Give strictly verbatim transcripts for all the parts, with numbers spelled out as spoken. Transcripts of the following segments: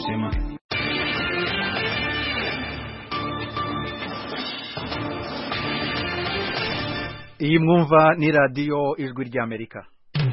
y'ubuzima. Iyi mwumva ni radio Ijwi ry'Amerika.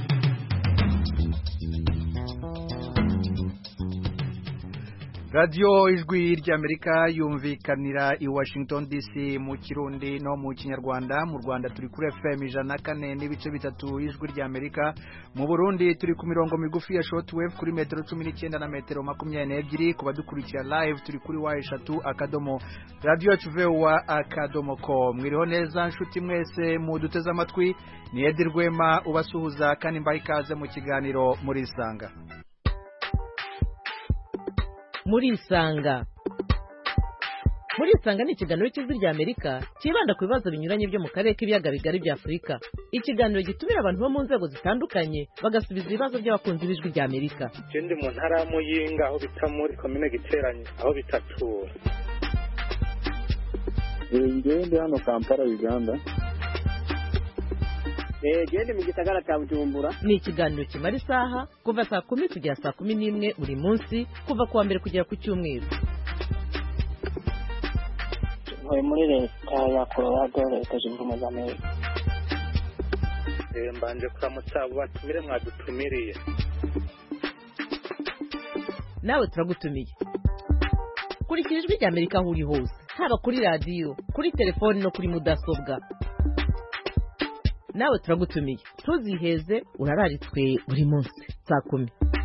Radio Ijwi ry'Amerika yumvikanira i Washington D C mu Kirundi no mu Kinyarwanda. Mu Rwanda turi kuri F M ijana na kane n'ibice bitatu Ijwi ry'Amerika. Mu Burundi turi ku mirongo migufi ya shortwave kuri metero cumi n'icyenda na metero makumyabiri n'ebyiri. Kuba dukurikira live turi kuri wa eshatu akadomo radio hva akadomo com. Mwiriho neza nshuti mwese mu duteze amatwi, ni Edi Rwema ubasuhuza kandi mbaye ikaze mu kiganiro muri Isanga. Muri Isanga Muri Isanga ni ikiganiro cy'Ijwi ry'Amerika kibanda ku bibazo binyuranye byo mu karere k'ibiyaga bigari bya Afurika. Ikiganiro gitumira abantu bo mu nzego zitandukanye bagasubiza ibibazo by'abakunzi b'Ijwi ry'Amerika. Ndi mu ntara ya Muyinga aho bita muri commune Giteranye aho bitatura. Ngiye ndi hano Kampala Uganda. Eh gende mu gisagara cya Bujumbura. Ni ikiganiro kimara isaha kuva saa kumi kugera saa kumi n'imwe buri munsi kuva kuwa mbere kugera ku cyumweru. Ntuye muri leta ya Colorado, leta zunze ubumwe za Amerika. Eh mbanje kuramutsa abo batumire mwadutumiriye. Nawe turagutumiye. Kurikira Ijwi ry'Amerika aho uri hose, haba kuri radio, kuri telefone no kuri mudasobwa. Nawe turagutumiye, tuziheze urararitswe buri munsi saa kumi.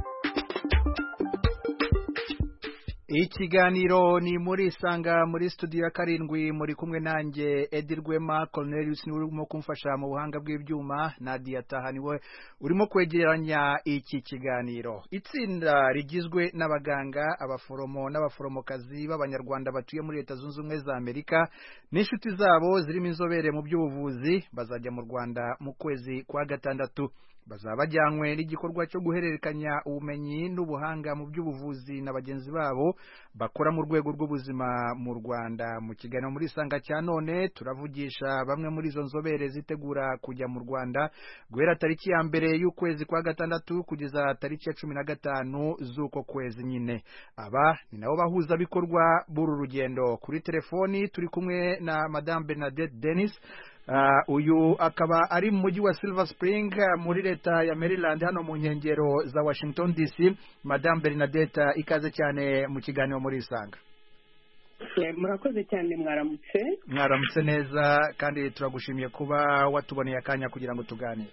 Ikiganiro ni muri Isanga muri studio ya karindwi, muri kumwe nanjye Edi Rwema. Cornelius ni urimo kumfasha mu buhanga bw'ibyuma, Nadia Taha niwe urimo kwegeranya iki kiganiro. Itsinda rigizwe n'abaganga, abaforomo n'abaforomokazi b'abanyarwanda batuye muri Leta Zunze Ubumwe za Amerika n'inshuti zabo zirimo inzobere mu by'ubuvuzi bazajya mu Rwanda mu kwezi kwa gatandatu. Bazabajyanywe n'igikorwa cyo guhererekanya ubumenyi n'ubuhanga mu by'ubuvuzi na bagenzi babo bakora mu rwego rw'ubuzima mu Rwanda. Mu kiganiro muri Isanga cya none turavugisha bamwe muri izo nzobere zitegura kujya mu Rwanda guhera tariki ya mbere y'ukwezi kwa gatandatu kugeza tariki ya cumi na gatanu z'uko kwezi nyine. Aba ni nabo bahuza bikorwa buru rugendo. Kuri telefoni turi kumwe na Madame Bernadette Dennis. Uh, uyu akaba ari mu mujyi wa Silver Spring muri leta ya Maryland hano mu nkengero za Washington D C. Madame Bernadette, ikaze cyane mu kiganiro muri Isanga. Murakoze cyane, mwaramutse. Mwaramutse neza kandi turagushimiye kuba watuboneye akanya kugira ngo tuganire.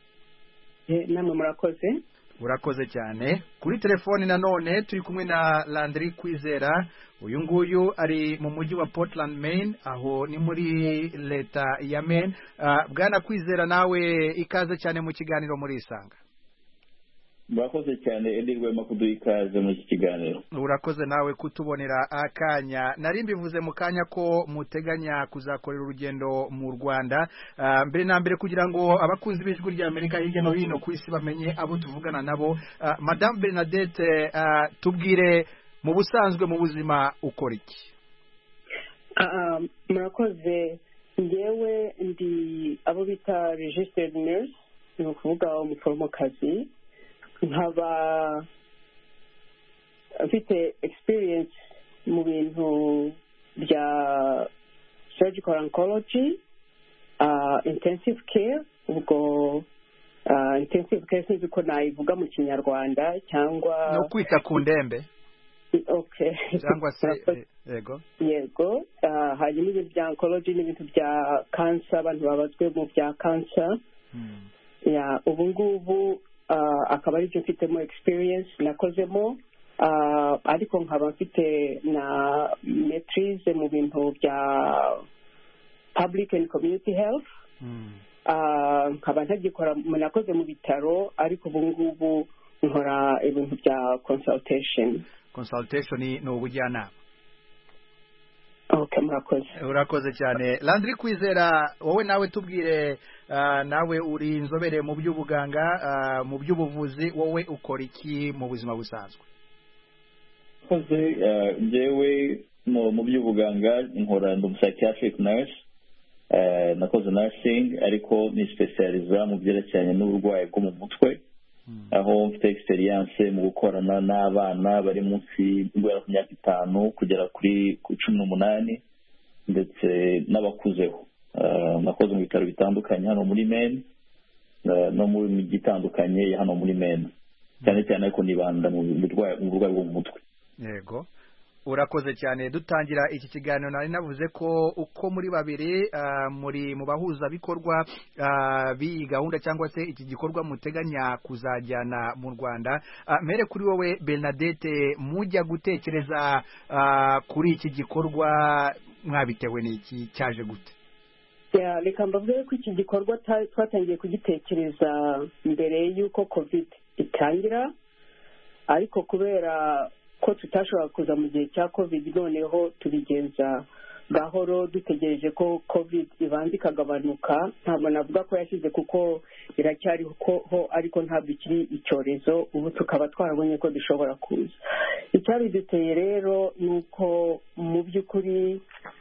Eh namwe murakoze. Urakoze cyane. Kuri telefoni nanone turi kumwe na Landry Kwizera. Uyu nguyu ari mu mujyi wa Portland, Maine, aho ni muri leta ya Maine. Uh, Bwana Kwizera, nawe ikaze cyane mu kiganiro muri Isanga. Murakoze cyane Edi Rwema kuduha ikaze mu kiganiro. Urakoze nawe kutubonera akanya. Nari mbivuze mu kanya ko muteganya kuzakorera urugendo mu Rwanda. Uh, mbere na mbere kugira ngo abakunzi b'Ijwi ry'Amerika hirya no hino ku isi bamenye abo tuvugana nabo. Uh, Madame Bernadette, uh, tubwire mu busanzwe mu buzima ukora iki? Ah uh, murakoze. Ngewe ndi abo bita registered nurse, ni ukuvuga umuforomokazi. Nkaba mfite experience mu bintu bya surgical oncology, uh, intensive care, ubwo uh, intensive care sinzi ko nayivuga mu Kinyarwanda cyangwa no kwita ku ndembe. Okay. Cyangwa se yego. Yego, uh, hanyuma ibintu bya oncology n'ibintu bya cancer, abantu babazwe mu bya cancer. Hmm. Ya ubu ngubu Uh, akaba ari byo mfitemo experience nakozemo, uh, ariko nkaba mfite na maîtrise mu bintu bya public and community health. Mm. Uh, nkaba ntagikora nakoze mu bitaro, ariko ubu ngubu nkora ibintu bya consultation. Consultation ni ubujyanama. Okay, murakoze. Urakoze cyane. Landry Kwizera, wowe nawe tubwire, uh, nawe uri inzobere mu by'ubuganga, uh, mu by'ubuvuzi, wowe ukora iki mu buzima busanzwe? Koze jewe mu by'ubuganga nkora ndi psychiatric nurse. Uh, nakoze nursing ariko ni specializa mu byerekeranye n'uburwayi bwo mu mutwe. aho mfite experience mu gukorana n'abana bari munsi guhera ku myaka itanu kugera kuri cumi n'umunani ndetse n'abakuzeho. Nakoze mu bitaro bitandukanye hano muri Maine no mu mijyi itandukanye ya hano muri Maine, cyane cyane ko nibanda mu burwayi bwo mu mutwe. Yego, urakoze cyane. Dutangira iki kiganiro nari navuze ko uko muri babiri uh, muri mu bahuza bikorwa uh, bi gahunda cyangwa se iki gikorwa muteganya kuzajyana mu Rwanda. Uh, mere kuri wowe Bernadette, mujya gutekereza uh, kuri iki gikorwa mwabitewe n'iki, cyaje gute? Ya, reka mbavuge ko iki gikorwa twatangiye kugitekereza mbere y'uko covid itangira, ariko kubera ko tutashobora kuza mu gihe cya covid, noneho tubigenza gahoro dutegereje ko covid ibanza ikagabanuka. Ntabwo navuga ko yashyize kuko iracyariho, ariko ntabwo ikiri icyorezo, ubu tukaba twarabonye ko dushobora kuza. Icyabiduteye rero ni uko mu by'ukuri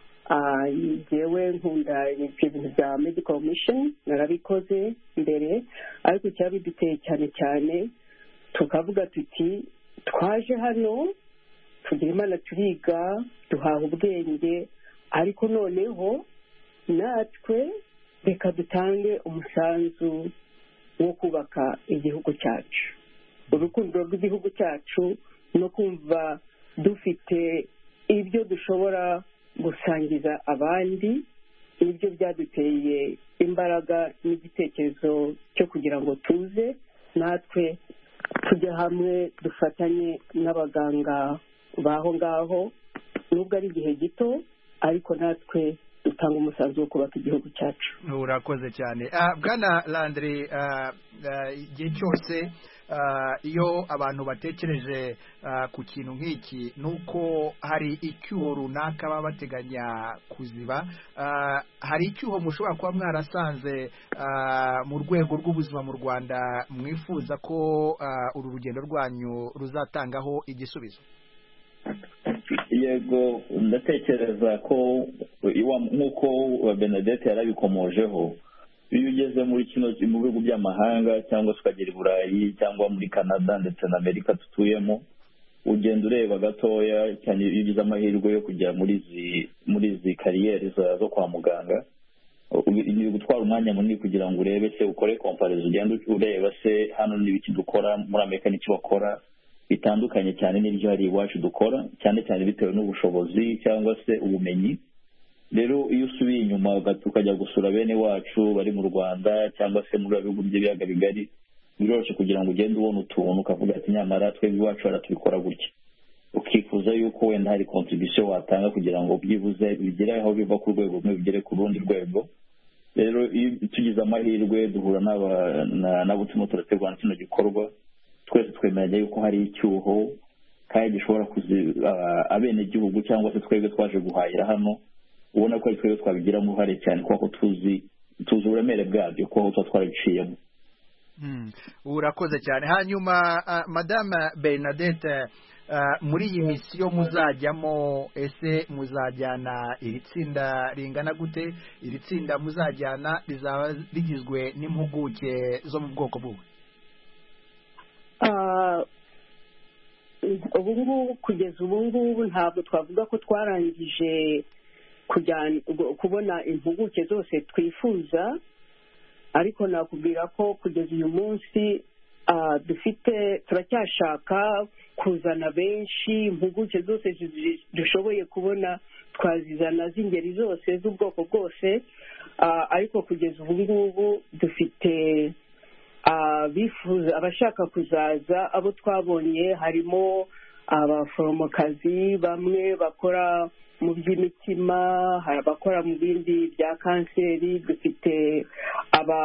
yewe nkunda ibintu bya medical mission, narabikoze mbere, ariko icyabiduteye cyane cyane tukavuga tuti twaje hano tugira Imana, turiga, duhaha ubwenge, ariko noneho natwe reka dutange umusanzu wo kubaka igihugu cyacu, urukundo rw'igihugu cyacu, no kumva dufite ibyo dushobora gusangiza abandi. Nibyo byaduteye imbaraga n'igitekerezo cyo kugira ngo tuze natwe tujya hamwe dufatanye n'abaganga baho ngaho, nubwo ari igihe gito, ariko natwe dutanga umusanzu wo kubaka igihugu cyacu. Urakoze cyane. Uh, Bwana Landry, igihe uh, uh, cyose uh, iyo abantu batekereje uh, ku kintu nk'iki, nuko hari icyuho runaka baba bateganya kuziba. Uh, hari icyuho mushobora kuba mwarasanze uh, mu rwego rw'ubuzima mu Rwanda mwifuza ko uh, uru rugendo rwanyu ruzatangaho igisubizo? Yego, ndatekereza ko nk'uko Bernadette yarabikomojeho, iyo ugeze muri kino mu bihugu by'amahanga cyangwa se ukagera i Burayi cyangwa muri Canada ndetse na Amerika tutuyemo, ugenda ureba gatoya cyane iyo ugize amahirwe yo kujya muri izi muri izi kariyeri zo kwa muganga, ni gutwara umwanya munini kugira ngo urebe se ukore comparison, ugenda ureba se hano n'ibiki dukora muri Amerika n'iki bakora bitandukanye cyane n'ibyo hari iwacu dukora, cyane cyane bitewe n'ubushobozi cyangwa se ubumenyi. Rero iyo usubiye inyuma ukajya gusura bene wacu bari mu Rwanda cyangwa se muri bihugu by'ibiyaga bigari, biroroshye kugira ngo ugende ubona utuntu ukavuga ati nyamara twebwe iwacu baratubikora gutya, ukifuza yuko wenda hari contribution watanga kugira ngo byibuze bigere aho biva ku rwego rumwe bigere ku rundi rwego. Rero iyo tugize amahirwe duhura n'abo turimo turategura kino gikorwa, twese twemeranya yuko hari icyuho kandi gishobora kuziba abenegihugu cyangwa se twebwe twaje guhahira hano, ubona ko ari twebwe twabigiramo uruhare cyane kuko tuzi tuzi uburemere bwabyo kuko tuba twarabiciyemo. Urakoze cyane. Hanyuma uh, Madame Bernadette, uh, muri iyi misiyo muzajyamo, ese muzajyana iri tsinda ringana gute? Iri tsinda muzajyana rizaba rigizwe n'impuguke zo mu bwoko bw'ubu? ubu ngubu kugeza ubu ngubu ntabwo twavuga ko twarangije kubona impuguke zose twifuza, ariko nakubwira ko kugeza uyu munsi dufite turacyashaka kuzana benshi. Impuguke zose dushoboye kubona twazizana z'ingeri zose z'ubwoko bwose, ariko kugeza ubu ngubu dufite bifuza abashaka kuzaza. Abo twabonye harimo abaforomokazi, bamwe bakora mu by'imitima, hari abakora mu bindi bya kanseri, dufite aba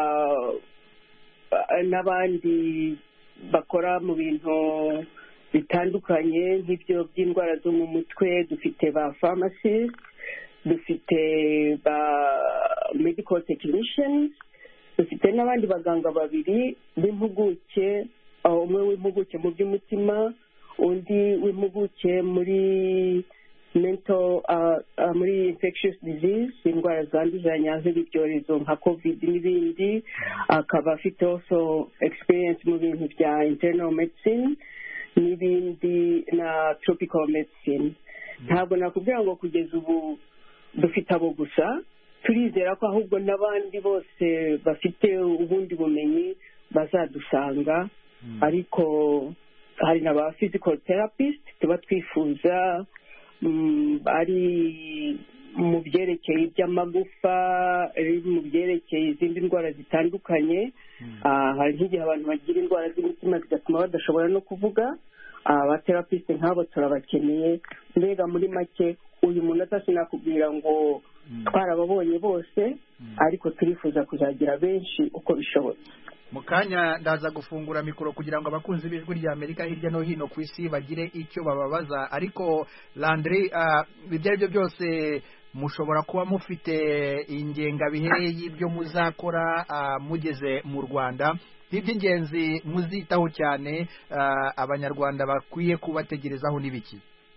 n'abandi bakora mu bintu bitandukanye nk'ibyo by'indwara zo mu mutwe, dufite ba pharmacists, dufite ba medical technicians, dufite n'abandi baganga babiri b'impuguke, umwe w'impuguke mu by'umutima, undi w'impuguke muri mental uh, uh, muri infectious disease indwara zanduzanya z'ibyorezo nka covid n'ibindi akaba afite also experience mu bintu bya internal medicine n'ibindi na tropical medicine. Ntabwo nakubwira ngo kugeza ubu dufite abo gusa, turizera ko ahubwo n'abandi bose bafite ubundi bumenyi bazadusanga, ariko hari n'aba physical therapist tuba twifuza ari mu byerekeye iby'amagufa, mu byerekeye izindi ndwara zitandukanye. Hari nk'igihe abantu bagira indwara z'imitima zigatuma badashobora no kuvuga, abatherapiste nk'abo turabakeneye. Mbega muri make uyu muntu atasinakubwira ngo twarababonye bose, ariko turifuza kuzagira benshi uko bishobotse. Mu kanya ndaza gufungura mikoro kugira ngo abakunzi b'ijwi rya Amerika hirya no hino ku isi bagire icyo bababaza, ariko Landry, ibyo ari byo byose mushobora kuba mufite ingengabihe y'ibyo muzakora mugeze mu Rwanda, iby'ingenzi muzitaho cyane abanyarwanda bakwiye kubategerezaho n'ibiki?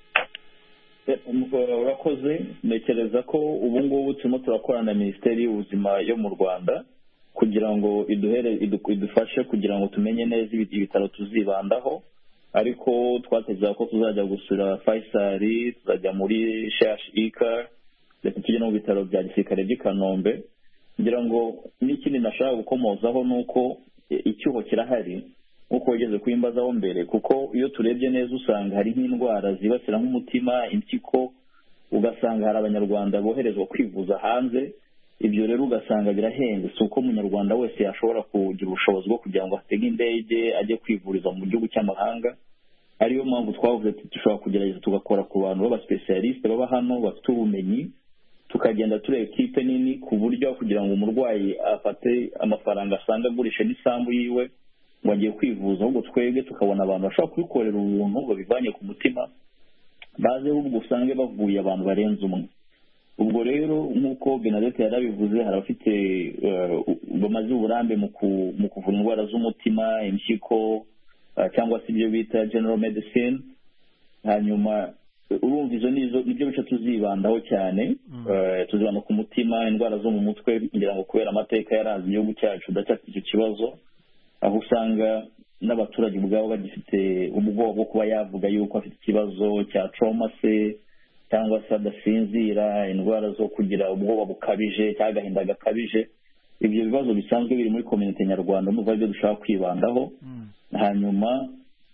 Urakoze. Ntekereza ko ubu ngubu turimo turakorana na Minisiteri y'Ubuzima yo mu Rwanda kugira ngo iduhere idufashe kugira ngo tumenye neza ibitaro tuzibandaho, ariko twatekereza ko tuzajya gusura Faisal, tuzajya muri C H I K, ndetse tujye no mu bitaro bya gisirikare by'i Kanombe. Ngira ngo n'ikindi nashaka gukomozaho ni uko icyuho kirahari nk'uko wageze kuyimbazaho mbere, kuko iyo turebye neza usanga hari nk'indwara zibasira nk'umutima, impyiko, ugasanga hari abanyarwanda boherezwa kwivuza hanze. Ibyo rero ugasanga birahenze, si uko umunyarwanda wese yashobora kugira ubushobozi bwo kugira ngo atege indege ajye kwivuriza mu gihugu cy'amahanga. Ariyo mpamvu twavuze ati dushobora kugerageza tugakora ku bantu b'abasipesialisite baba hano bafite ubumenyi, tukagenda tureba ikipe nini ku buryo kugira ngo umurwayi afate amafaranga asanga agurisha n'isambu yiwe ngo agiye kwivuza, ahubwo twebwe tukabona abantu bashobora kubikorera ubuntu babivanye ku mutima, baze ahubwo usange bavuye abantu barenze umwe. Ubwo rero nk'uko Benadette yarabivuze, hari abafite bamaze uburambe mu kuvura indwara z'umutima, impyiko, cyangwa se ibyo bita general medicine. Hanyuma urumva izo nibyo bice tuzibandaho cyane, tuzibanda ku mutima, indwara zo mu mutwe, kugira ngo kubera amateka yaranze igihugu cyacu ndacyafite icyo kibazo, aho usanga n'abaturage ubwabo bagifite ubwoba bwo kuba yavuga yuko afite ikibazo cya trauma se, cyangwa se adasinzira, indwara zo kugira ubwoba bukabije cyangwa agahinda gakabije. Ibyo bibazo bisanzwe biri muri community nyarwanda, n'ubwo byo dushaka kwibandaho. Hanyuma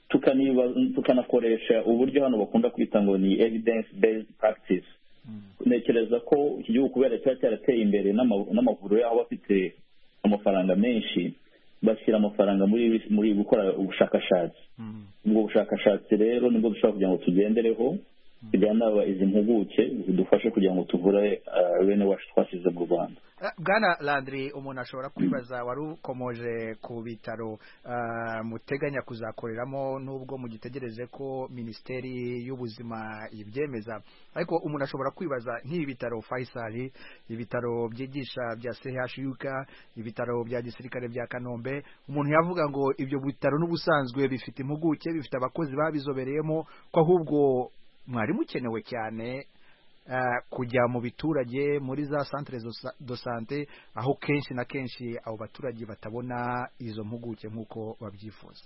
tukanakoresha uburyo hano bakunda kwita ngo ni evidence based practice. Ntekereza ko iki gihugu kubera cyari cyarateye imbere n'amavuriro yaho bafite amafaranga menshi, bashyira amafaranga muri muri gukora ubushakashatsi. Ubwo bushakashatsi rero nibwo dushaka kugira ngo tugendereho, tujyana izi mpuguke zidufashe kugira ngo tuvure bene wacu twasize mu Rwanda. Bwana Landry, umuntu ashobora kwibaza, wari ukomoje ku bitaro muteganya kuzakoreramo nubwo mugitegereje ko Minisiteri y'Ubuzima ibyemeza, ariko umuntu ashobora kwibaza nk'ibi bitaro Faisal, ibitaro byigisha bya C H U K, ibitaro bya gisirikare bya Kanombe, umuntu yavuga ngo ibyo bitaro n'ubusanzwe bifite impuguke, bifite abakozi babizobereyemo, ko ahubwo mwari mukenewe cyane kujya mu biturage muri za centre de santé, aho kenshi na kenshi abo baturage batabona izo mpuguke nk'uko babyifuza.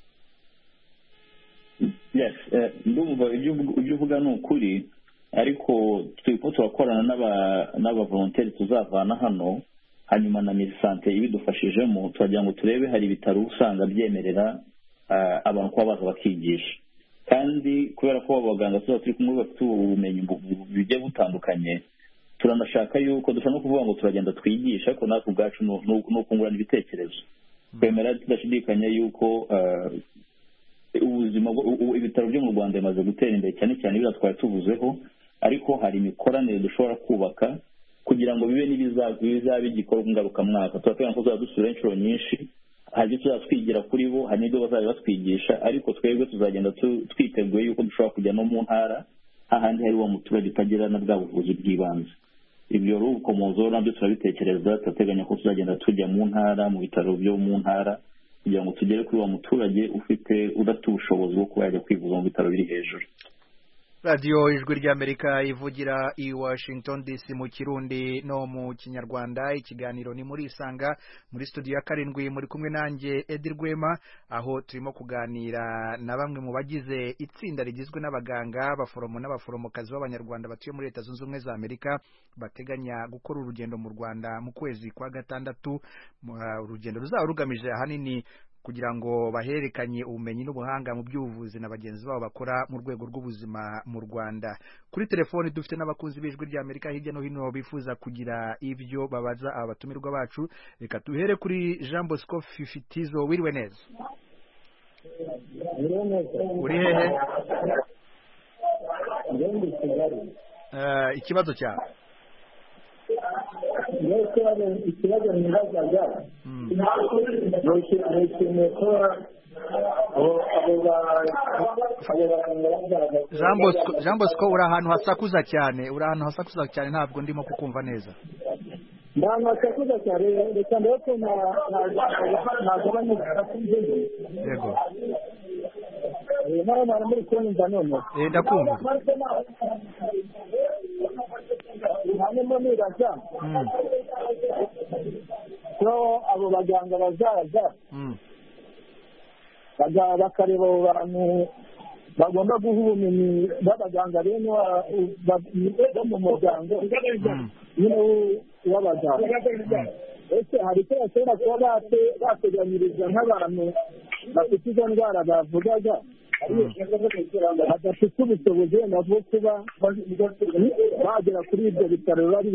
Yes, ndumva ibyo uvuga ni ukuri, ariko turiko turakorana n'aba volontaire tuzavana hano, hanyuma na Minisante ibidufashijemo turagira ngo turebe hari ibitaro usanga byemerera abantu kuba baza bakigisha, kandi kubera ko abaganga tuba turi kumwe bafite ubumenyi bugiye butandukanye, turanashaka yuko dushobora no kuvuga ngo turagenda twigisha, ariko natwe ubwacu ni ukungurana ibitekerezo. Twemera tudashidikanya yuko ubuzima ibitaro byo mu Rwanda bimaze gutera imbere cyane cyane ibyo twari tuvuzeho, ariko hari imikoranire dushobora kubaka kugira ngo bibe n'ibizaba igikorwa ngarukamwaka. Turatubona ko tuzadusura inshuro nyinshi, hari ibyo tuzatwigira kuri bo, hari n'ibyo bazajya batwigisha, ariko twebwe tuzagenda twiteguye yuko dushobora kujya no mu ntara, hahandi hari uwo muturage utagira na bwa buvuzi bw'ibanze. Ibyo rero ubukomozo nabyo turabitekereza, turateganya ko tuzagenda tujya mu ntara, mu bitaro byo mu ntara, kugira ngo tugere kuri uwo muturage ufite udafite ubushobozi bwo kuba yajya kwivuza mu bitaro biri hejuru. radiyo ijwi ry'Amerika ivugira i Washington D C mu Kirundi no mu Kinyarwanda. Ikiganiro ni muri Isanga, muri studio ya karindwi muri kumwe nanjye Edi Rwema, aho turimo kuganira na bamwe mu bagize itsinda rigizwe n'abaganga, abaforomo n'abaforomokazi b'Abanyarwanda batuye muri Leta Zunze Ubumwe za Amerika bateganya gukora urugendo mu Rwanda mu kwezi kwa gatandatu. Urugendo ruzaba rugamije ahanini kugira ngo baherekanye ubumenyi n'ubuhanga mu by'ubuvuzi na bagenzi babo bakora mu rwego rw'ubuzima mu Rwanda. Kuri telefoni dufite n'abakunzi b'ijwi ry'Amerika hirya no hino bifuza kugira ibyo babaza abatumirwa bacu. Reka tuhere kuri Jean Bosco Fifitizo. Wiriwe neza? Uri hehe? Uh, ikibazo cyawe? ikibazo nibazaga nishimiye ko Jean Bosco uri ahantu hasakuza cyane uri ahantu hasakuza cyane ntabwo ndimo kukumva neza. ntabwo hasakuza cyane, reka mbere ko nagabanya hasakuza. Yego. Mara mara muri kunyumva none. Eh, ndakumva. hanyuma nibaza ko abo baganga bazaza bakareba abo bantu bagomba guha ubumenyi b'abaganga bene bo mu muryango nyine w'abaganga. ese hari icyo bashobora kuba bateganyiriza nk'abantu bafite izo ndwara bavugaga badafite ubushobozi wenda bwo kuba bagera kuri ibyo bitaro bari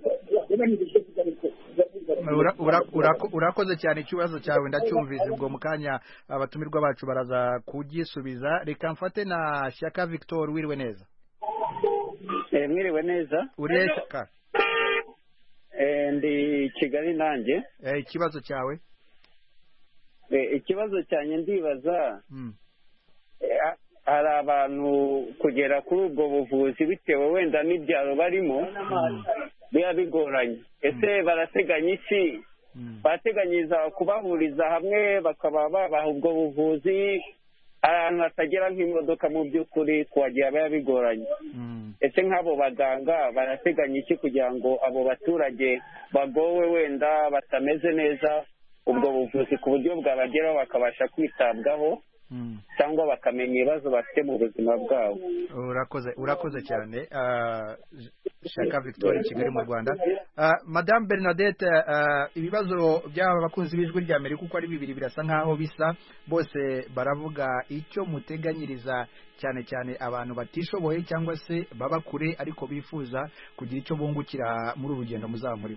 urakoze cyane. Ikibazo cyawe ndacyumvise, ubwo mu kanya abatumirwa bacu baraza kugisubiza. Reka mfate na Shyaka Victor. Wiriwe neza? Eh, mwiriwe neza. Uri Shyaka? Eh, ndi Kigali nanjye. Eh, ikibazo cyawe? Eh, ikibazo cyanye ndibaza mm. eh, hari abantu kugera kuri ubwo buvuzi bitewe wenda n'ibyaro barimo mm. biba bigoranye. Ese barateganya iki? mm. Barateganyiriza kubahuriza hamwe bakaba babaha ubwo buvuzi ahantu hatagera nk'imodoka mu by'ukuri kuhagera biba bigoranye. mm. Ese nk'abo baganga barateganya iki kugira ngo abo baturage bagowe wenda batameze neza ubwo buvuzi ku buryo bwabageraho bakabasha kwitabwaho cyangwa bakamenya ibibazo bafite mu buzima bwabo? Urakoze urakoze cyane. uh, Shyaka Victoire, Kigali mu Rwanda. uh, Madame Bernadette, uh, ibibazo by'aba bakunzi b'ijwi ry'Amerika uko ari bibiri birasa nkaho bisa, bose baravuga icyo muteganyiriza cyane cyane abantu batishoboye cyangwa se baba kure ariko bifuza kugira icyo bungukira muri urugendo muzaba muri.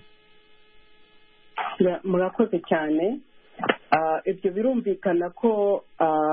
Murakoze cyane. Ibyo birumvikana ko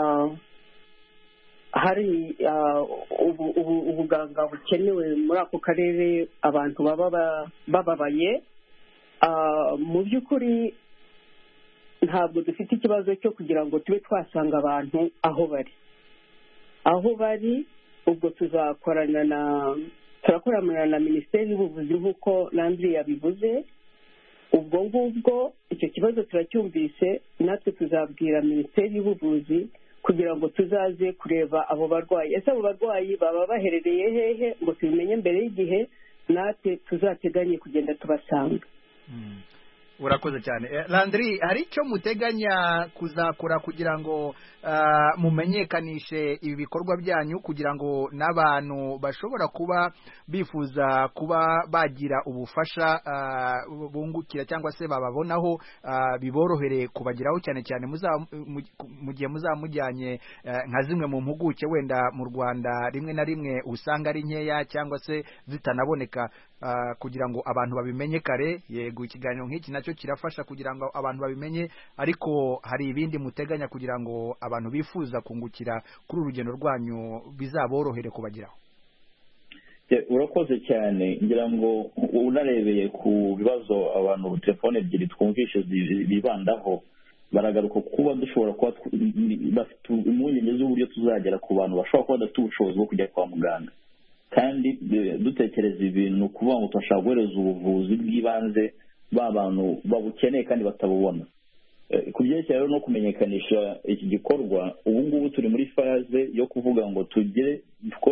hari ubuganga bukenewe muri ako karere, abantu baba bababaye. Mu by'ukuri ntabwo dufite ikibazo cyo kugira ngo tube twasanga abantu aho bari aho bari ubwo tuzakorana na turakorana na Minisiteri y'Ubuvuzi nk'uko Landry yabivuze. Ubwo ngubwo icyo kibazo turacyumvise, natwe tuzabwira Minisiteri y'Ubuvuzi kugira ngo tuzaze kureba abo barwayi. Ese abo barwayi baba baherereye hehe ngo tubimenye mbere y'igihe, natwe tuzateganye kugenda tubasanga. mm. Urakoze cyane. Landry, hari icyo muteganya kuzakora kugira ngo uh, mumenyekanishe ibi bikorwa byanyu kugira ngo n'abantu bashobora kuba bifuza kuba bagira ubufasha uh, bungukira cyangwa se bababonaho uh, biborohere kubagiraho, cyane cyane mu gihe muzamujyanye uh, nka zimwe mu mpuguke wenda mu Rwanda rimwe na rimwe usanga ari nkeya cyangwa se zitanaboneka, uh, kugira ngo abantu babimenye kare. Yego, ikiganiro nk'iki nacyo kirafasha kugira ngo abantu babimenye, ariko hari ibindi muteganya kugira ngo abantu bifuza kungukira kuri urugendo rwanyu bizaborohere kubagiraho? Urakoze cyane. ngira ngo unarebeye ku bibazo abantu telefone ebyiri twumvishe bibandaho, baragaruka kuba dushobora kuba bafite impungenge z'uburyo tuzagera ku bantu bashobora kuba badafite ubushobozi bwo kujya kwa muganga, kandi dutekereza ibintu kuvuga ngo turashaka guhereza ubuvuzi bw'ibanze ba bantu babukeneye kandi batabubona. Ku byerekeye no kumenyekanisha iki gikorwa, ubu ngubu turi muri faze yo kuvuga ngo tugire dukore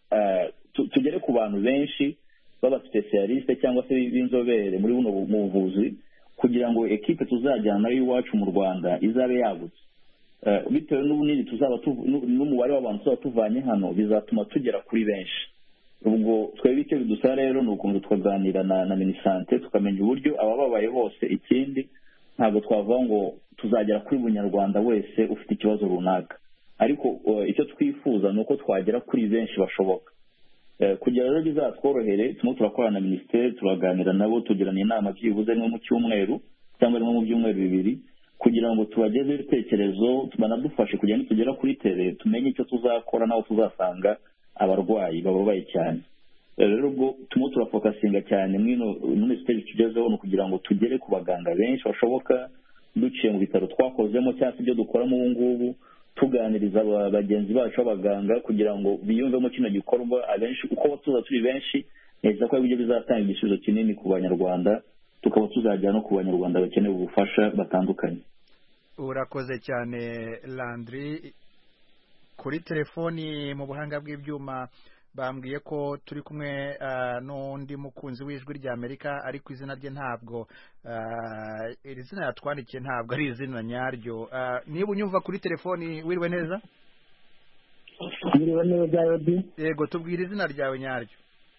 tugere ku bantu benshi b'abasipesiyalisite cyangwa se b'inzobere muri buno buvuzi kugira ngo ekipe tuzajyana nayo iwacu mu Rwanda izabe yagutse bitewe n'ubunini tuzaba n'umubare w'abantu tuzaba tuvanye hano bizatuma tugera kuri benshi. Ubwo twebwe icyo bidusaba rero ni ukuntu tukaganira na na minisante tukamenya uburyo abababaye bose. Ikindi ntabwo twavuga ngo tuzagera kuri buri Nyarwanda wese ufite ikibazo runaka, ariko icyo twifuza ni uko twagera kuri benshi bashoboka. Kugira rero bizatworohere turimo turakorana na minisiteri, turaganira nabo, tugirana inama byibuze rimwe mu cyumweru cyangwa rimwe mu byumweru bibiri kugira ngo tubagezeho ibitekerezo, banadufashe kugira ngo tugera kuri tere tumenye icyo tuzakora n'aho tuzasanga abarwayi bababaye cyane. Rero ubwo turimo turafokasinga cyane muri stage tugezeho no kugira ngo tugere ku baganga benshi bashoboka duciye mu bitaro twakozemo cyangwa se ibyo dukoramo ubu ngubu, tuganiriza bagenzi bacu b'abaganga kugira ngo biyumvemo kino gikorwa abenshi uko tuza turi benshi. Neza ko ibyo bizatanga igisubizo kinini ku Banyarwanda, tukaba tuzajya no ku Banyarwanda bakeneye ubufasha batandukanye. Urakoze cyane Landry. Kuri telefoni mu buhanga bw'ibyuma bambwiye ko turi kumwe n'undi mukunzi w'ijwi rya Amerika, ariko izina rye ntabwo iri zina yatwandikiye ntabwo ari izina nyaryo. Niba unyumva kuri telefoni wiriwe neza? Wiriwe neza Yodi. Yego, tubwire izina ryawe nyaryo.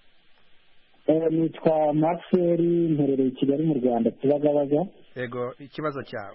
Nitwa Maxwell, mperereye i Kigali mu Rwanda, Kibagabaga. Yego, ikibazo cyawe?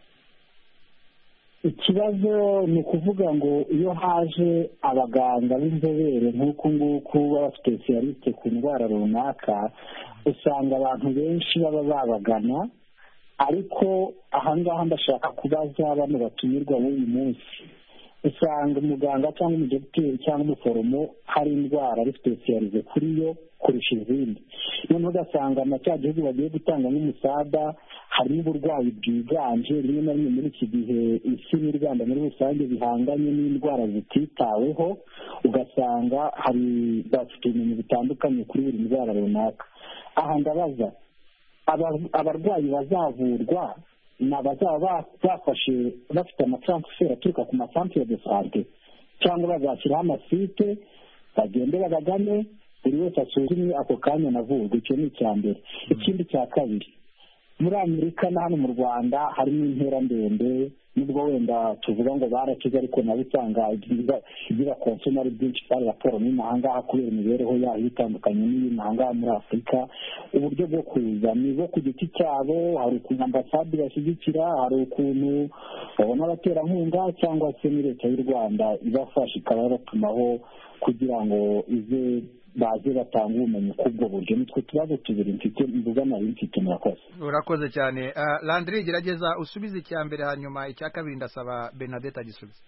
Ikibazo ni ukuvuga ngo iyo haje abaganga b'inzobere nk'uku nguku b'abasipesiyalisite ku ndwara runaka, usanga abantu benshi baba babagana, ariko ahangaha ndashaka kubaza bano batumirwa b'uyu munsi. Usanga umuganga cyangwa umudogiteri cyangwa umuforomo hari indwara ari sipesiyalize kuri yo kurusha izindi, noneho ugasanga na cya gihugu bagiye gutanga nk'umusada harimo uburwayi bwiganje. Rimwe na rimwe muri iki gihe isi n'u Rwanda muri rusange bihanganye n'indwara zititaweho, ugasanga hari bafite ibintu bitandukanye kuri buri ndwara runaka. Aha ndabaza abarwayi bazavurwa ni abazaba bafashe bafite amatransfert aturuka ku masantere de sante, cyangwa bazashyiraho amasite bagende babagane buri wese asuzumwe ako kanya navurwa? Icyo ni icya mbere. Ikindi cya kabiri, muri Amerika na hano mu Rwanda harimo intera ndende, nubwo wenda tuvuga ngo barakize, ariko nabo usanga igira konsomari byinshi kandi raporo n'imahanga kubera imibereho yaho itandukanye n'iy'imahanga muri Afurika. Uburyo bwo kuza ni bo ku giti cyabo, hari ukuntu ambasade bashyigikira, hari ukuntu babona abaterankunga, cyangwa se ni leta y'u Rwanda ibafasha ikaba yabatumaho kugira ngo ize baze batanga ubumenyi k'ubwo buryo. Nitwe tubazo tubiri mfite mvuga nari mfite. Murakoze. Urakoze cyane. uh, Landry, gerageza usubize icya mbere, hanyuma icya kabiri ndasaba Bernadette agisubize.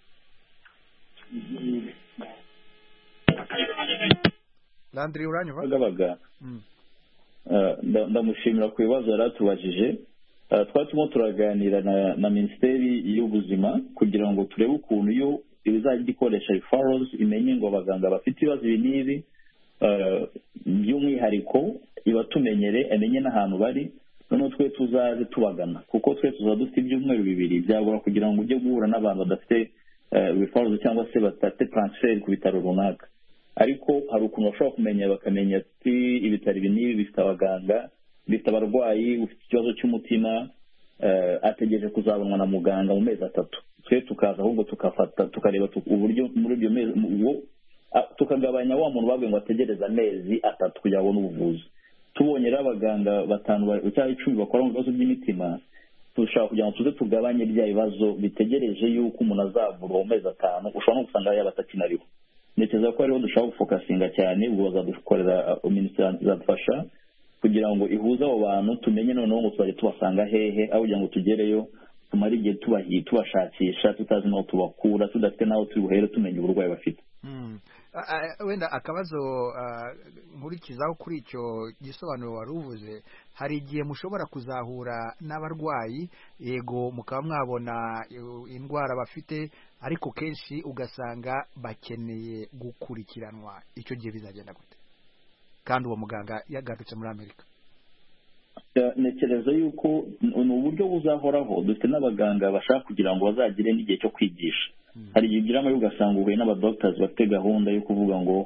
Landry, uranyumva? Gabaga. Mm. Uh, ndamushimira ku bibazo yaratubajije. Uh, twari turimo turaganira na, na Minisiteri y'Ubuzima kugira ngo turebe ukuntu iyo ibizajya ikoresha referrals imenye ngo abaganga bafite ibibazo ibi n'ibi, by'umwihariko ibatumenyere amenye n'ahantu bari, noneho twe tuzaze tubagana, kuko twe tuzaba dufite ibyumweru bibiri byagora kugira ngo ujye guhura n'abantu badafite referrals cyangwa se badafite transfer ku bitaro runaka. Ariko hari ukuntu bashobora kumenya bakamenya ati ibitaro ibi n'ibi bifite abaganga, bifite abarwayi, ufite ikibazo cy'umutima ategereje kuzabonwa na muganga mu mezi atatu. Twe tukaza ahubwo tukafata tukareba uburyo muri ibyo mezi tukagabanya wa muntu babwiye ngo ategereza amezi atatu kugira ngo abone ubuvuzi. Tubonye rero abaganga batanu cyangwa icumi bakora mu bibazo by'imitima, dushaka kugira ngo tuze tugabanye bya bibazo bitegereje yuko umuntu azavurwa mu mezi atanu, ushobora no gusanga yaba atakinariho. Ntekereza ko rero dushaka gufokasinga cyane, ubwo bazadukorera minisiteri izadufasha kugira ngo ihuze abo bantu tumenye noneho ngo tuzajya tubasanga hehe, aho kugira ngo tugereyo tumara igihe tubahiye tubashakisha tutazi n'aho tubakura, tudafite n'aho turi buhere tumenya uburwayi bafite. Wenda akabazo nkurikizaho kuri icyo gisobanuro wari uvuze, hari igihe mushobora kuzahura n'abarwayi, yego mukaba mwabona indwara bafite, ariko kenshi ugasanga bakeneye gukurikiranwa. Icyo gihe bizagenda gute kandi uwo muganga yagarutse muri Amerika? Ntekereza yuko ni uburyo buzahoraho. Dufite n'abaganga bashaka kugira ngo bazagire n'igihe cyo kwigisha. Hari igihe ugira amahirwe ugasanga uhuye n'abadoctors bafite gahunda yo kuvuga ngo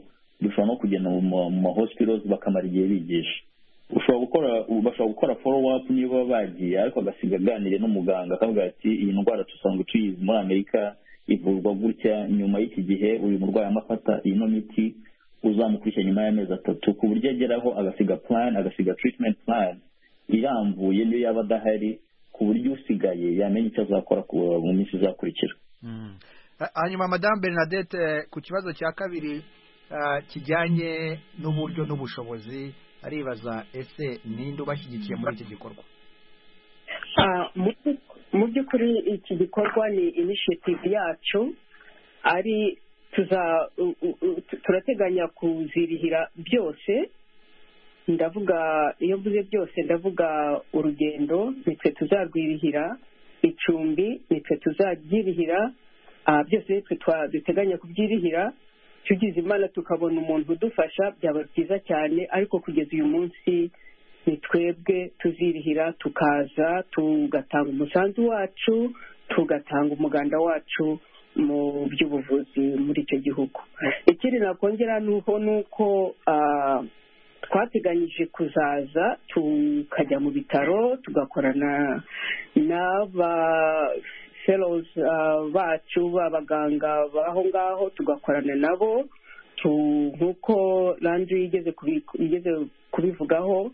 dushobora no kugenda mu ma hospitals bakamara igihe bigisha. Ushobora gukora bashobora gukora follow up niba bagiye ariko agasiga aganiriye n'umuganga akavuga ati iyi ndwara tusanzwe tuyizi muri Amerika ivurwa gutya, nyuma y'iki gihe uyu murwayi amafata ino miti uzamukurikira nyuma y'amezi atatu, ku buryo ageraho agasiga plan agasiga treatment plan irambuye niyo yaba adahari, ku buryo usigaye yamenya icyo azakora mu minsi izakurikira. Hanyuma Madame Bernadette, ku kibazo cya kabiri kijyanye n'uburyo n'ubushobozi, aribaza ese ninde ubashyigikiye muri iki gikorwa? Mu by'ukuri iki gikorwa ni initiative yacu, ari tuza turateganya kuzirihira byose. Ndavuga iyo mvuze byose ndavuga urugendo nitwe tuzarwirihira, icumbi nitwe tuzaryirihira, byose nitwe duteganya kubyirihira. Tugize Imana tukabona umuntu udufasha byaba byiza cyane, ariko kugeza uyu munsi ni twebwe tuzirihira, tukaza tugatanga umusanzu wacu, tugatanga umuganda wacu mu by'ubuvuzi muri icyo gihugu. Ikindi nakongera nuko nuko twateganyije kuzaza tukajya mu bitaro tugakorana n'aba fellows bacu b'abaganga baho ngaho, tugakorana nabo nk'uko Landry yigeze kubivugaho,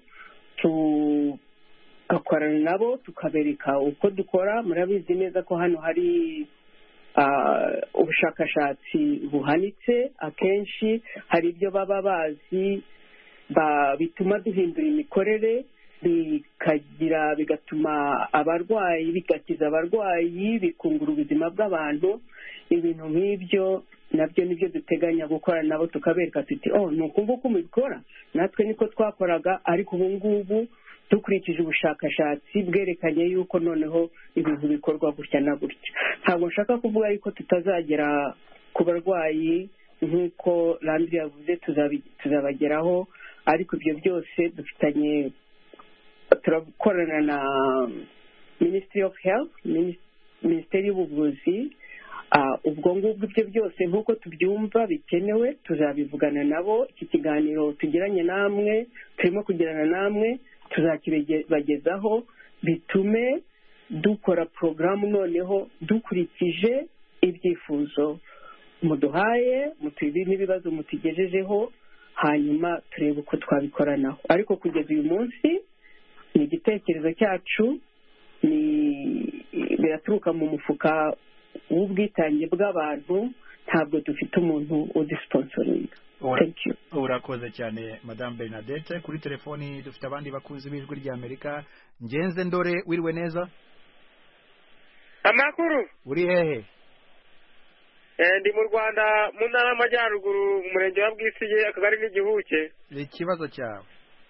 tugakorana nabo tukabereka uko dukora. Murabizi neza ko hano hari ubushakashatsi buhanitse, akenshi hari ibyo baba bazi bituma duhindura imikorere, bikagira bigatuma abarwayi bigakiza abarwayi, bikungura ubuzima bw'abantu. Ibintu nk'ibyo nabyo nibyo duteganya gukora nabo, tukabereka tuti oh ni uku nguku mubikora, natwe niko twakoraga, ariko ubu ngubu dukurikije ubushakashatsi bwerekanye yuko noneho ibintu bikorwa gutya na gutya. Ntabwo nshaka kuvuga yuko tutazagera ku barwayi nk'uko Landry yavuze, tuzabageraho, ariko ibyo byose dufitanye turakorana na Ministry of Health, Minisiteri y'Ubuvuzi. Ubwo ngubwo ibyo byose nk'uko tubyumva bikenewe tuzabivugana nabo. Iki kiganiro tugiranye namwe, turimo kugirana namwe, tuzakibagezaho, bitume dukora porogaramu noneho dukurikije ibyifuzo muduhaye, mutubi n'ibibazo mutugejejeho, hanyuma turebe uko twabikoranaho. Ariko kugeza uyu munsi ni igitekerezo cyacu, ni biraturuka mu mufuka w'ubwitange bw'abantu, ntabwo dufite umuntu udisponsoringa. Thank you. Urakoze cyane Madame Bernadette. Kuri telefoni dufite abandi bakunzi b'ijwi rya Amerika. Ngenze Ndore, wiriwe neza? Amakuru. Uri hehe? Eh ndi mu Rwanda, mu ntara y'Amajyaruguru, mu murenge wa Bwisige, akagari n'Igihuke. Ikibazo cyawe?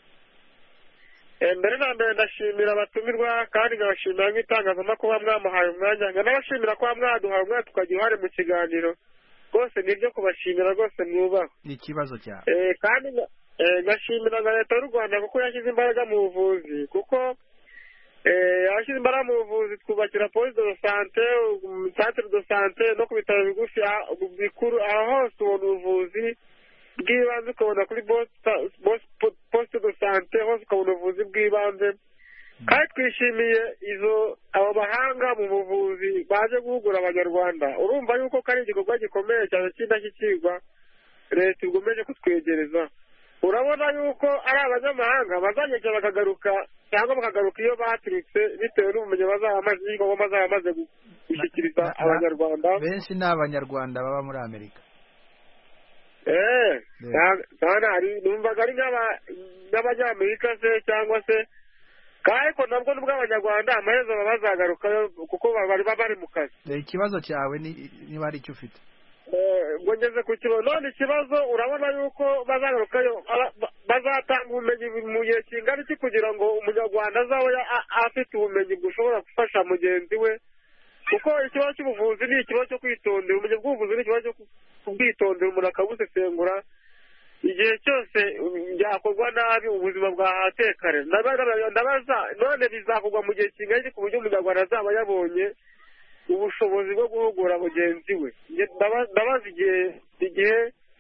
Eh mbere na mbere ndashimira abatumirwa kandi ngabashimira nk'itangazamakuru mwamuhaye umwanya, nganabashimira ko mwaduhaye umwanya tukagira uruhare mu kiganiro. Rwose nibyo kubashimira rwose mwubaho. Ikibazo cyawe? Eh kandi eh ngashimira na Leta y'u Rwanda kuko yashyize imbaraga mu buvuzi, kuko eh yashyize imbaraga mu buvuzi, twubakira poste de santé, centre de santé no ku bitaro bigufi bikuru, aho hose ubona ubuvuzi bw'ibanze, ukabona kuri poste de santé hose ukabona ubuvuzi bw'ibanze. Kandi twishimiye izo abo bahanga mu buvuzi baje guhugura abanyarwanda. Urumva yuko kari igikorwa gikomeye cyane cy'indashyikirwa Leta igomeje kutwegereza. Urabona yuko ari abanyamahanga bazagenda bakagaruka cyangwa bakagaruka iyo baturutse bitewe n'ubumenyi bazamaze y'iko bazamaze gushyikiriza abanyarwanda. Benshi ni abanyarwanda baba muri Amerika. Eh, cyane hari numvaga ari n'abanyamerika se cyangwa se ariko nabwo nubwo abanyarwanda amaherezo bazagaruka kuko bari bari mu kazi. Ikibazo cyawe niba ari icyo ufite? ngo ngeze ku kibazo. None ikibazo urabona yuko bazagarukayo bazatanga ubumenyi mu gihe kingana iki kugira ngo umunyarwanda azabe afite ubumenyi bushobora gufasha mugenzi we, kuko ikibazo cy'ubuvuzi ni ikibazo cyo kwitondera, ubumenyi bw'ubuvuzi ni ikibazo cyo kubwitondera, umuntu akabusesengura. Igihe cyose byakorwa nabi ubuzima bwahatekare. Ndabaza none bizakorwa mu gihe kingana iki ku buryo umunyarwanda azaba yabonye ubushobozi bwo guhugura mugenzi we. Ndabaza igihe igihe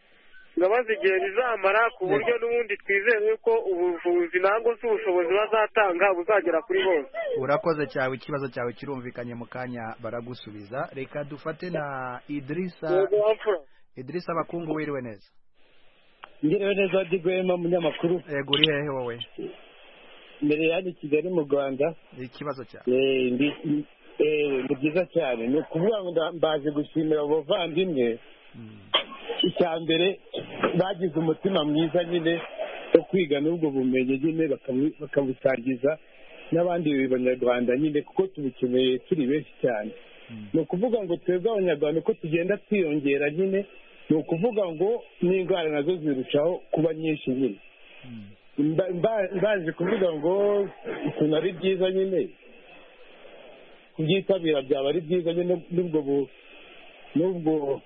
ngo abaze igihe bizamara ku buryo n'ubundi twizeye ko ubuvuzi ntabwo si ubushobozi bazatanga buzagera kuri bose. Urakoze cyawe, ikibazo cyawe kirumvikanye, mu kanya baragusubiza. Reka dufate na Idrissa. Idrissa Bakungu, wiriwe neza? Ngiriwe neza Digwema, munyamakuru. Yego, uri hehe wowe? Mbere yani Kigali mu Rwanda. Ikibazo cyawe? Eh ndi eh ni byiza cyane. Ni ukuvuga ngo mbaje gushimira abavandimwe. Icya mbere bagize umutima mwiza nyine wo kwiga n'ubwo bumenyi nyine bakabusangiza n'abandi banyarwanda nyine, kuko tubukeneye turi benshi cyane. Ni ukuvuga ngo twebwe abanyarwanda uko tugenda twiyongera nyine, ni ukuvuga ngo n'indwara nazo zirushaho kuba nyinshi nyine. Mbaje kuvuga ngo ukuntu ari byiza nyine kubyitabira, byaba ari byiza nyine n'ubwo n'ubwo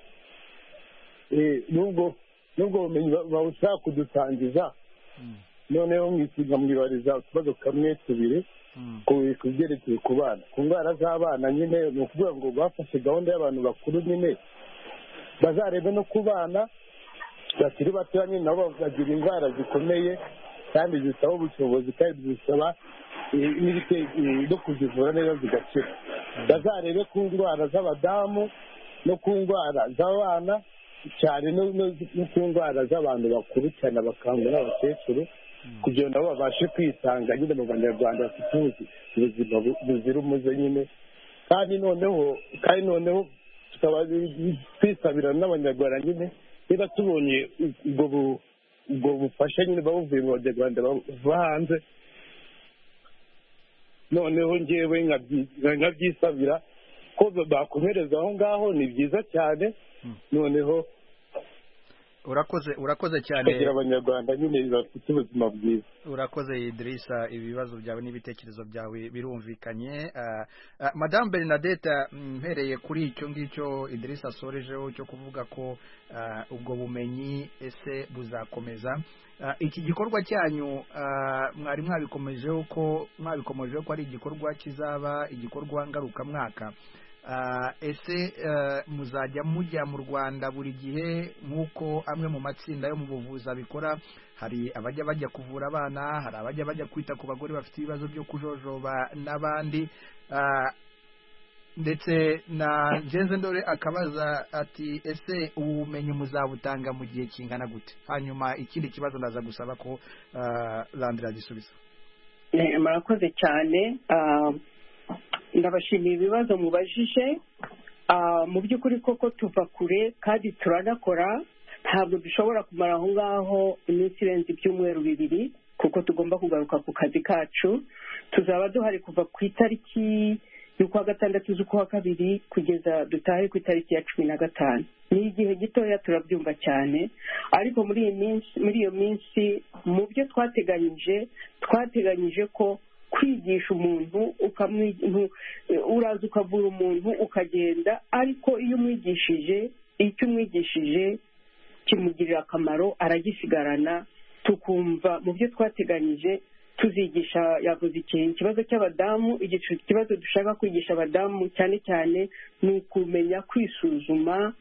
nubwo nubwo bumenyi bawushaka kudusangiza. Noneho mwisiga mwibariza utubazo kamwe tubiri ku byerekeye ku bana, ku ndwara z'abana nyine. Ni ukuvuga ngo bafashe gahunda y'abantu bakuru nyine bazarebe no ku bana bakiri batoya nyine, nabo bagira indwara zikomeye kandi zisaba ubushobozi kandi zisaba no kuzivura neza zigakira. Bazarebe ku ndwara z'abadamu no ku ndwara z'abana cyane no ku ndwara z'abantu bakuru cyane, abakambwe n'abakecuru, kugira ngo nabo babashe kwitanga nyine mu banyarwanda bafite ubuzima buzira umuze nyine. Kandi noneho kandi noneho tukaba twisabira n'abanyarwanda nyine, niba tubonye ubwo ubwo bufasha nyine babuvuye mu banyarwanda bava hanze, noneho ngewe nkabyisabira ko bakomereza aho ngaho, ni byiza cyane. Noneho urakoze urakoze cyane, kugira abanyarwanda nyine bafite ubuzima bwiza. Urakoze Idrissa, ibibazo byawe n'ibitekerezo byawe birumvikanye. uh, uh, Madame Bernadette, mpereye kuri icyo ngicyo Idrissa asorejeho cyo kuvuga ko uh, ubwo bumenyi ese buzakomeza. Uh, iki gikorwa cyanyu uh, mwari mwabikomejeho ko mwabikomejeho ko ari igikorwa kizaba igikorwa ngarukamwaka. Uh, ese uh, muzajya mujya mu Rwanda buri gihe nk'uko amwe mu matsinda yo mu buvuzi abikora? Hari abajya bajya kuvura abana, hari abajya bajya kwita ku bagore bafite ibibazo byo kujojoba n'abandi. uh, ndetse na Jenze Ndore akabaza ati ese ubu bumenyi muzabutanga mu gihe kingana gute? Hanyuma ikindi kibazo ndaza gusaba ko uh, Landra gisubiza. Eh, murakoze cyane. uh, ndabashimiye ibibazo mubajije. mu by'ukuri koko tuva kure kandi turanakora, ntabwo dushobora kumara aho ngaho iminsi irenze ibyumweru bibiri kuko tugomba kugaruka ku kazi kacu. Tuzaba duhari kuva ku itariki y'ukwa gatandatu z'ukwa kabiri kugeza dutahe ku itariki ya cumi na gatanu. Ni igihe gitoya, turabyumva cyane, ariko muri iyi minsi muri iyo minsi mu byo twateganyije twateganyije ko kwigisha umuntu uraza ukavura umuntu ukagenda, ariko iyo umwigishije icyo umwigishije kimugirira akamaro aragisigarana. Tukumva mu byo twateganyije tuzigisha, yavuze ikibazo cy'abadamu. Ikibazo dushaka kwigisha abadamu cyane cyane ni ukumenya kwisuzuma,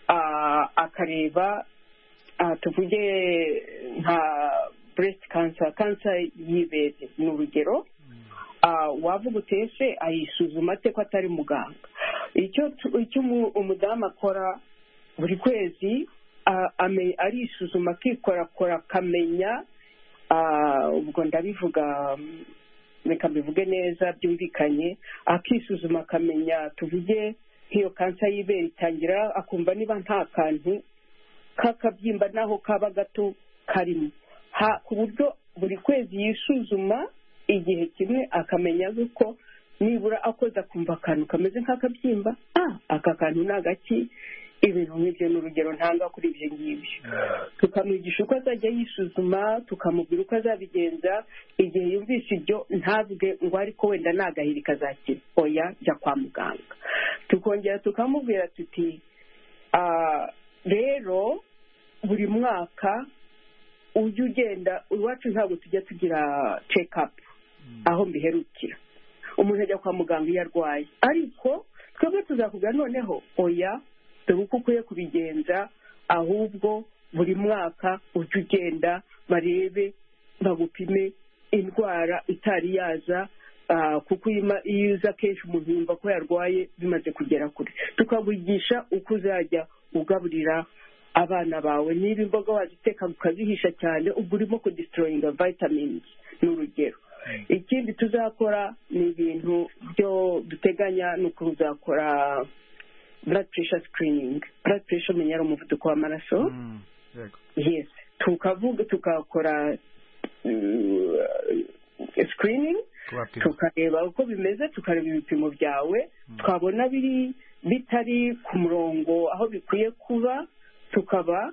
akareba tuvuge nka breast cancer, cancer y'ibere ni urugero. Wavuga utese ayisuzuma ate ko atari muganga? Icyo umudamu akora buri kwezi, arisuzuma akikorakora akamenya, ubwo ndabivuga reka mbivuge neza byumvikanye, akisuzuma akamenya tuvuge nk'iyo kansa y'ibere itangira akumva niba nta kantu k'akabyimba naho kaba gato karimo, ku buryo buri kwezi yisuzuma igihe kimwe akamenya yuko nibura akoze akumva akantu kameze nk'akabyimba, ah aka kantu ni agaki. Ibintu nk'ibyo ni urugero ntanga kuri ibyo ngibyo. Tukamwigisha uko azajya yisuzuma, tukamubwira uko azabigenza. Igihe yumvise ibyo ntavuge ngo ariko wenda nagahiri kazakira, oya jya kwa muganga. Tukongera tukamubwira tuti rero buri mwaka ujya ugenda, iwacu ntabwo tujya tugira check up aho mbiherukira, umuntu ajya kwa muganga iyo arwaye, ariko twebwe tuzakubwira noneho oya dore uko ukwiye kubigenza, ahubwo buri mwaka ujye ugenda barebe bagupime indwara itari yaza kuko iyo uza kenshi umuntu yumva ko yarwaye bimaze kugera kure. tukawigisha uko uzajya ugaburira abana bawe. niba imboga waziteka ukazihisha cyane ubwo urimo kudisitoroyinga vitamins ni urugero. ikindi tuzakora ni ibintu byo duteganya ni uko tuzakora blood pressure screening. blood pressure umenya ari umuvuduko w'amaraso. yes tukavuga tukakora screening tukareba uko bimeze, tukareba ibipimo byawe, twabona biri bitari ku murongo aho bikwiye kuba tukaba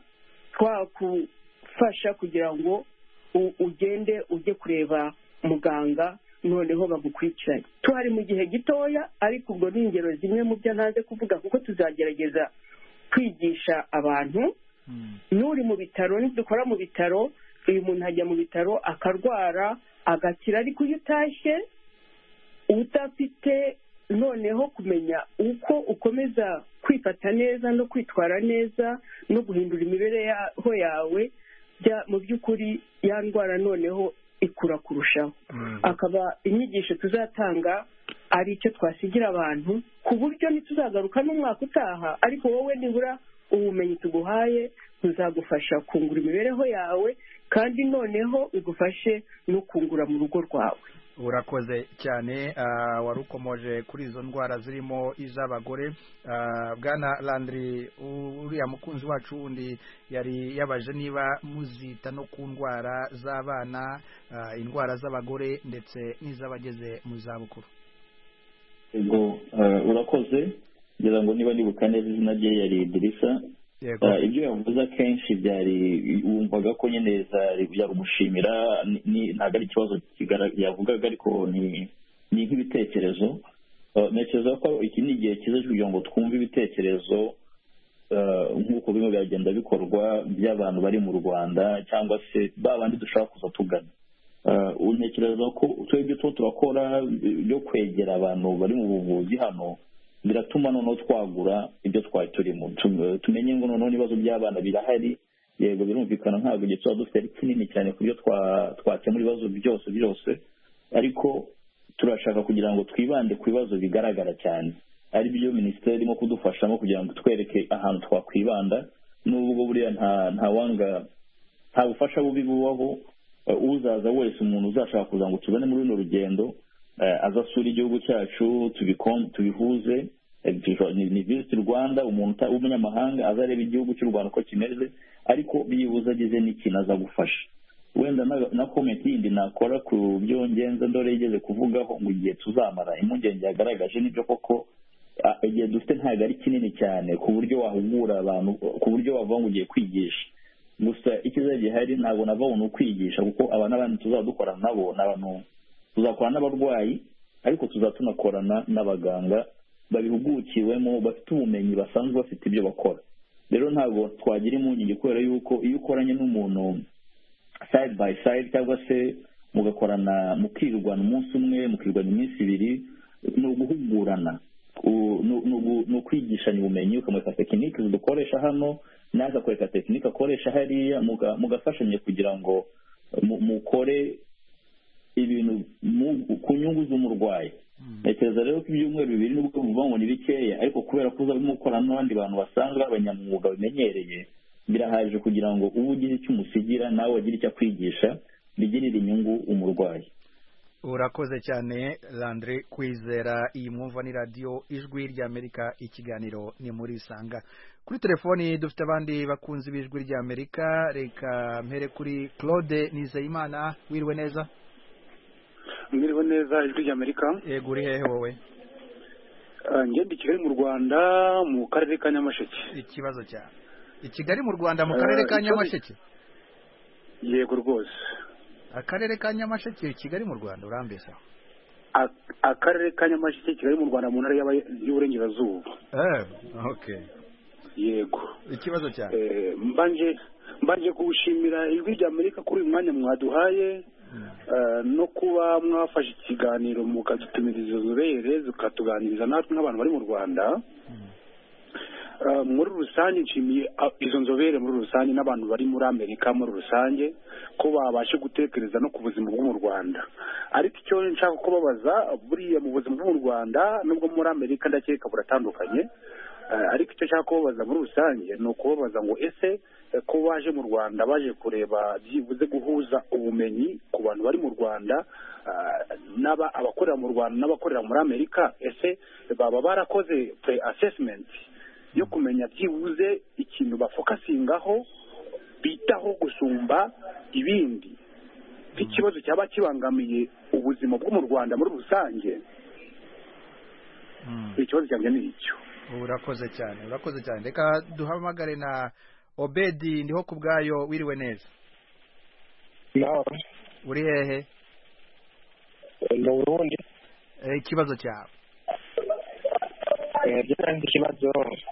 twakufasha kugira ngo ugende ujye kureba muganga noneho bagukurikiranye. tuhari mu gihe gitoya ariko ubwo ni ingero zimwe mu byo ntaze kuvuga kuko tuzagerageza kwigisha abantu. n'uri mu bitaro nidukora mu bitaro uyu muntu ajya mu bitaro akarwara agakira, ariko iyo utashye udafite noneho kumenya uko ukomeza kwifata neza no kwitwara neza no guhindura imibereho yawe, mu by'ukuri ya ndwara noneho ikura kurushaho. akaba inyigisho tuzatanga ari icyo twasigira abantu ku buryo ntituzagaruka n'umwaka utaha, ariko wowe nibura ubumenyi tuguhaye buzagufasha kungura imibereho yawe kandi noneho bigufashe no kungura mu rugo rwawe. urakoze cyane. wari ukomoje kuri izo ndwara zirimo iz'abagore. bwana Landry, uriya mukunzi wacu wundi yari yabaje niba muzita no ku ndwara z'abana, indwara z'abagore ndetse n'iz'abageze mu zabukuru. yego urakoze. ngira ngo niba nibuka neza izina rye yari Idirisa. ibyo yavuze akenshi byari wumvaga ko nyine yari umushimira, ntabwo ari ikibazo yavugaga ariko ni nk'ibitekerezo. ntekereza ko iki ni igihe cyiza kugira ngo twumve ibitekerezo nk'uko bimwe byagenda bikorwa by'abantu bari mu Rwanda cyangwa se ba bandi dushaka kuza tugana. ntekereza ko twebwe tuba turakora byo kwegera abantu bari mu buvuzi hano biratuma noneho twagura ibyo twari turimo, tumenye ngo noneho ibibazo by'abana birahari. yego birumvikana ntabwo igihe tuba dufite ari kinini cyane ku byo twakemura ibibazo byose byose, ariko turashaka kugira ngo twibande ku bibazo bigaragara cyane, ari byo minisiteri irimo kudufashamo kugira ngo twereke ahantu twakwibanda. n'ubwo buriya nta wanga nta bufasha bubi bubaho. uzaza wese umuntu uzashaka kuza ngo tubone muri runo rugendo azasura igihugu cyacu tubihuze, ni Visit Rwanda, umuntu w'umunyamahanga azareba igihugu cy'u Rwanda uko kimeze, ariko byibuze agize n'ikintu aza gufasha. wenda na komenti yindi nakora ku byo ngenza ndore yigeze kuvugaho ngo igihe tuzamara, impungenge yagaragaje nibyo koko igihe dufite ntabwo ari kinini cyane ku buryo wahugura abantu, ku buryo wavuga ngo ugiye kwigisha gusa. ikiza gihari ntabwo navabona ukwigisha kuko aba n'abandi tuzaba dukorana nabo n'abantu, tuzakorana n'abarwayi ariko tuzatunakorana n'abaganga babihugukiwemo bafite ubumenyi basanzwe bafite ibyo bakora. rero ntabwo twagira impungenge kubera yuko iyo ukoranye n'umuntu side by side cyangwa se mugakorana mukirwana umunsi umwe mukirwana iminsi ibiri, ni uguhugurana, ni ukwigishanya ubumenyi, ukamwereka tekinike dukoresha hano nawe akakwereka tekinike akoresha hariya, mugafashanya kugira ngo mukore ibintu ku nyungu z'umurwayi. ntekereza rero ko ibyumweru bibiri nubwo bivuga ngo ni bikeya, ariko kubera ko uza mukorana n'abandi bantu basanzwe abanyamwuga bimenyereye, birahaje kugira ngo uba ugize icyo umusigira nawe wagira icyo akwigisha bigirira inyungu umurwayi. urakoze cyane Landry Kwizera. iyi mwumva ni radiyo ijwi ry'Amerika, ikiganiro ni muri Isanga. kuri telefoni dufite abandi bakunzi b'ijwi ry'Amerika. reka mpere kuri Claude Nizeyimana. wiriwe neza? mwiriwe neza ijwi ry'Amerika. yego uri hehe wowe? ngende i Kigali mu Rwanda mu karere ka Nyamasheke. ikibazo cyane i Kigali mu Rwanda mu karere ka Nyamasheke? yego rwose. akarere ka Nyamasheke Kigali mu Rwanda urambesa? akarere ka Nyamasheke Kigali mu Rwanda mu ntara y'Uburengerazuba. eh okay. yego. ikibazo cyane eh mbanje mbanje kugushimira ijwi ry'Amerika kuri uyu mwanya mwaduhaye no kuba mwafashe ikiganiro mukadutumiriza inzobere zikatuganiriza natwe nk'abantu bari mu Rwanda. muri rusange nshimiye izo nzobere muri rusange n'abantu bari muri amerika muri rusange ko babashe gutekereza no ku buzima bwo mu rwanda. Ariko icyo nshaka kubabaza buriya mu buzima bwo mu rwanda nubwo muri amerika ndakeka buratandukanye, ariko icyo nshaka kubabaza muri rusange ni ukubabaza ngo ese ko baje mu rwanda baje kureba byibuze guhuza ubumenyi ku bantu bari mu rwanda n'aba abakorera mu rwanda n'abakorera muri amerika, ese baba barakoze pre assessment yo kumenya byibuze ikintu bafokasingaho bitaho gusumba ibindi nk'ikibazo cyaba kibangamiye ubuzima bwo mu rwanda muri rusange? Ikibazo cyanjye ni icyo. Urakoze cyane, urakoze cyane. Reka duhamagare na Obedi ndiho ku bwayo. Wiriwe neza? No. Uri hehe? Mu Burundi. Eh, ikibazo cyawe? Eh, byo ndi kibazo.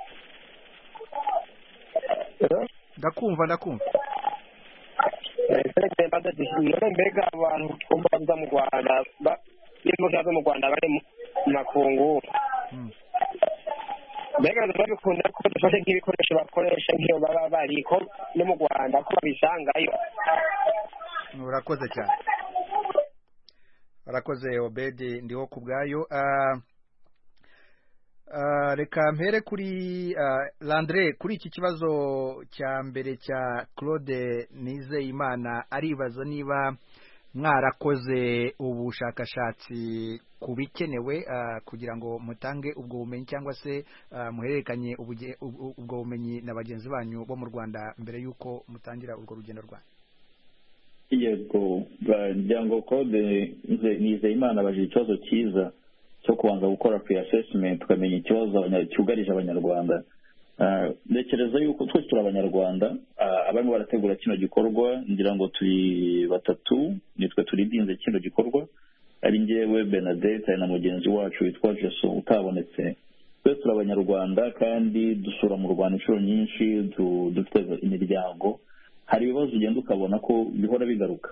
Ndakumva ndakumva. Eh, sente bada dishimira mbega abantu kumbaza mu Rwanda ba bimo cyazo mu Rwanda bari mu makungu. Mbega babikunda ko dufashe nk'ibikoresho bakoresha nk'iyo baba bari ko no mu Rwanda ko babisangayo. Urakoze cyane. Urakoze Obedi ndiho ku bwayo. Uh, uh, reka mpere kuri uh, Landre kuri iki kibazo cya mbere cya Claude Nizeyimana, aribaza niba mwarakoze ubushakashatsi ku bikenewe uh, kugira ngo mutange ubwo bumenyi cyangwa se uh, muhererekanye ubwo bumenyi na bagenzi banyu bo mu Rwanda mbere yuko mutangira urwo rugendo rwanyu. Yego, byango Claude Nizeyimana baje ikibazo cyiza cyo kubanza gukora pre-assessment tukamenya ikibazo cyugarije abanyarwanda. Ntekereza yuko twese turi abanyarwanda abarimo barategura kino gikorwa, ngira ngo turi batatu nitwe turi dinze kino gikorwa, ari njyewe Benedette na mugenzi wacu witwa Jeso utabonetse. Twese turi abanyarwanda kandi dusura mu Rwanda inshuro nyinshi, dufite imiryango. Hari ibibazo ugenda ukabona ko bihora bigaruka.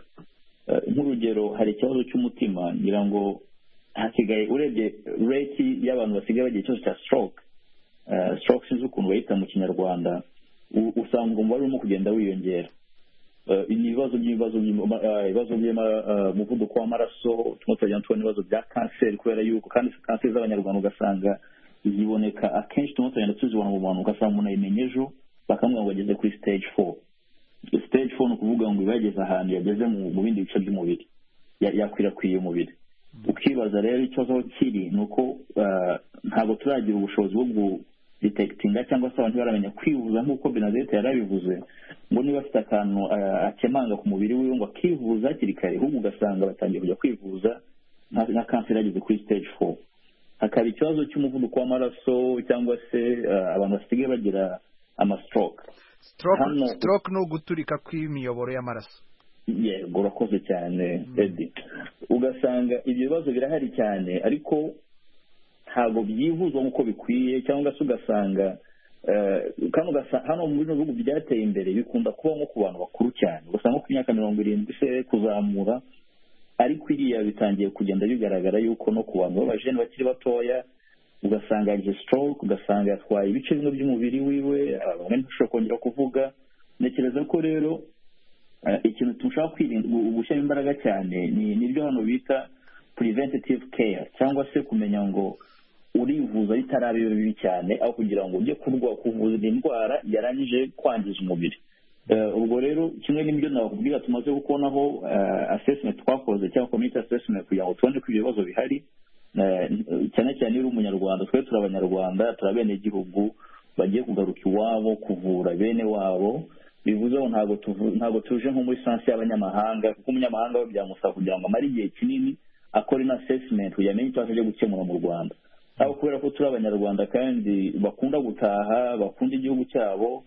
Nk'urugero hari ikibazo cy'umutima, ngira ngo hasigaye urebye rate y'abantu basigaye bagiye ikibazo cya stroke. Stroke sinzi ukuntu bayita mu kinyarwanda, usanga umubare urimo kugenda wiyongera. Ibibazo by'ibibazo ibibazo by'umuvuduko w'amaraso, tumwe tugenda tubona ibibazo bya kanseri kubera yuko kandi kanseri z'abanyarwanda ugasanga ziboneka akenshi, tumwe tugenda tuzibona mu bantu ugasanga umuntu ayimenye ejo bakamubwira ngo ageze kuri stage four. Stage four ni ukuvuga ngo ibageze ahantu yageze mu bindi bice by'umubiri, yakwirakwiye umubiri. Ukibaza rero ikibazo kiri ni uko ntabwo turagira ubushobozi bwo detectinga cyangwa se abantu baramenya kwivuza nk'uko Benedette yarabivuze, ngo niba afite akantu akemanga ku mubiri wiwe ngo akivuza hakiri kare, ahubwo ugasanga batangiye kujya kwivuza nka kanseri yageze kuri stage four. Hakaba ikibazo cy'umuvuduko w'amaraso cyangwa se abantu basigaye bagira amastroke. Stroke, stroke no guturika kw'imiyoboro y'amaraso. Yego, urakoze cyane Eddie. Ugasanga ibyo bibazo birahari cyane ariko ntabwo byivuzwa nk'uko bikwiye, cyangwa se ugasanga kandi hano mu bihugu byateye imbere bikunda kuba nko ku bantu bakuru cyane, ugasanga ku myaka mirongo irindwi se kuzamura, ariko iriya bitangiye kugenda bigaragara yuko no ku bantu b'abajene bakiri batoya ugasanga yagize stroke, ugasanga yatwaye ibice bimwe by'umubiri wiwe, bamwe ntibashobora kongera kuvuga. Ntekereza ko rero ikintu dushaka kwirinda gushyira imbaraga cyane ni nibyo hano bita preventative care, cyangwa se kumenya ngo urivuza bitarabe bibi cyane aho kugira ngo ujye kurwa kuvuza indwara yarangije kwangiza umubiri. Ubwo rero kimwe n'ibyo nakubwira tumaze gukonaho assessment twakoze cyangwa community assessment kugira ngo tubone ko ibyo bibazo bihari, cyane cyane uri umunyarwanda. Twe turi abanyarwanda, turi abene igihugu bagiye kugaruka iwabo kuvura bene wabo. Bivuze ngo ntabwo ntabwo tuje nko muri sansi y'abanyamahanga, kuko umunyamahanga we byamusaba kugira ngo amare igihe kinini akora ina assessment kugira amenye icyo aje gukemura mu Rwanda. Aho kubera ko turi abanyarwanda kandi bakunda gutaha, bakunda igihugu cyabo,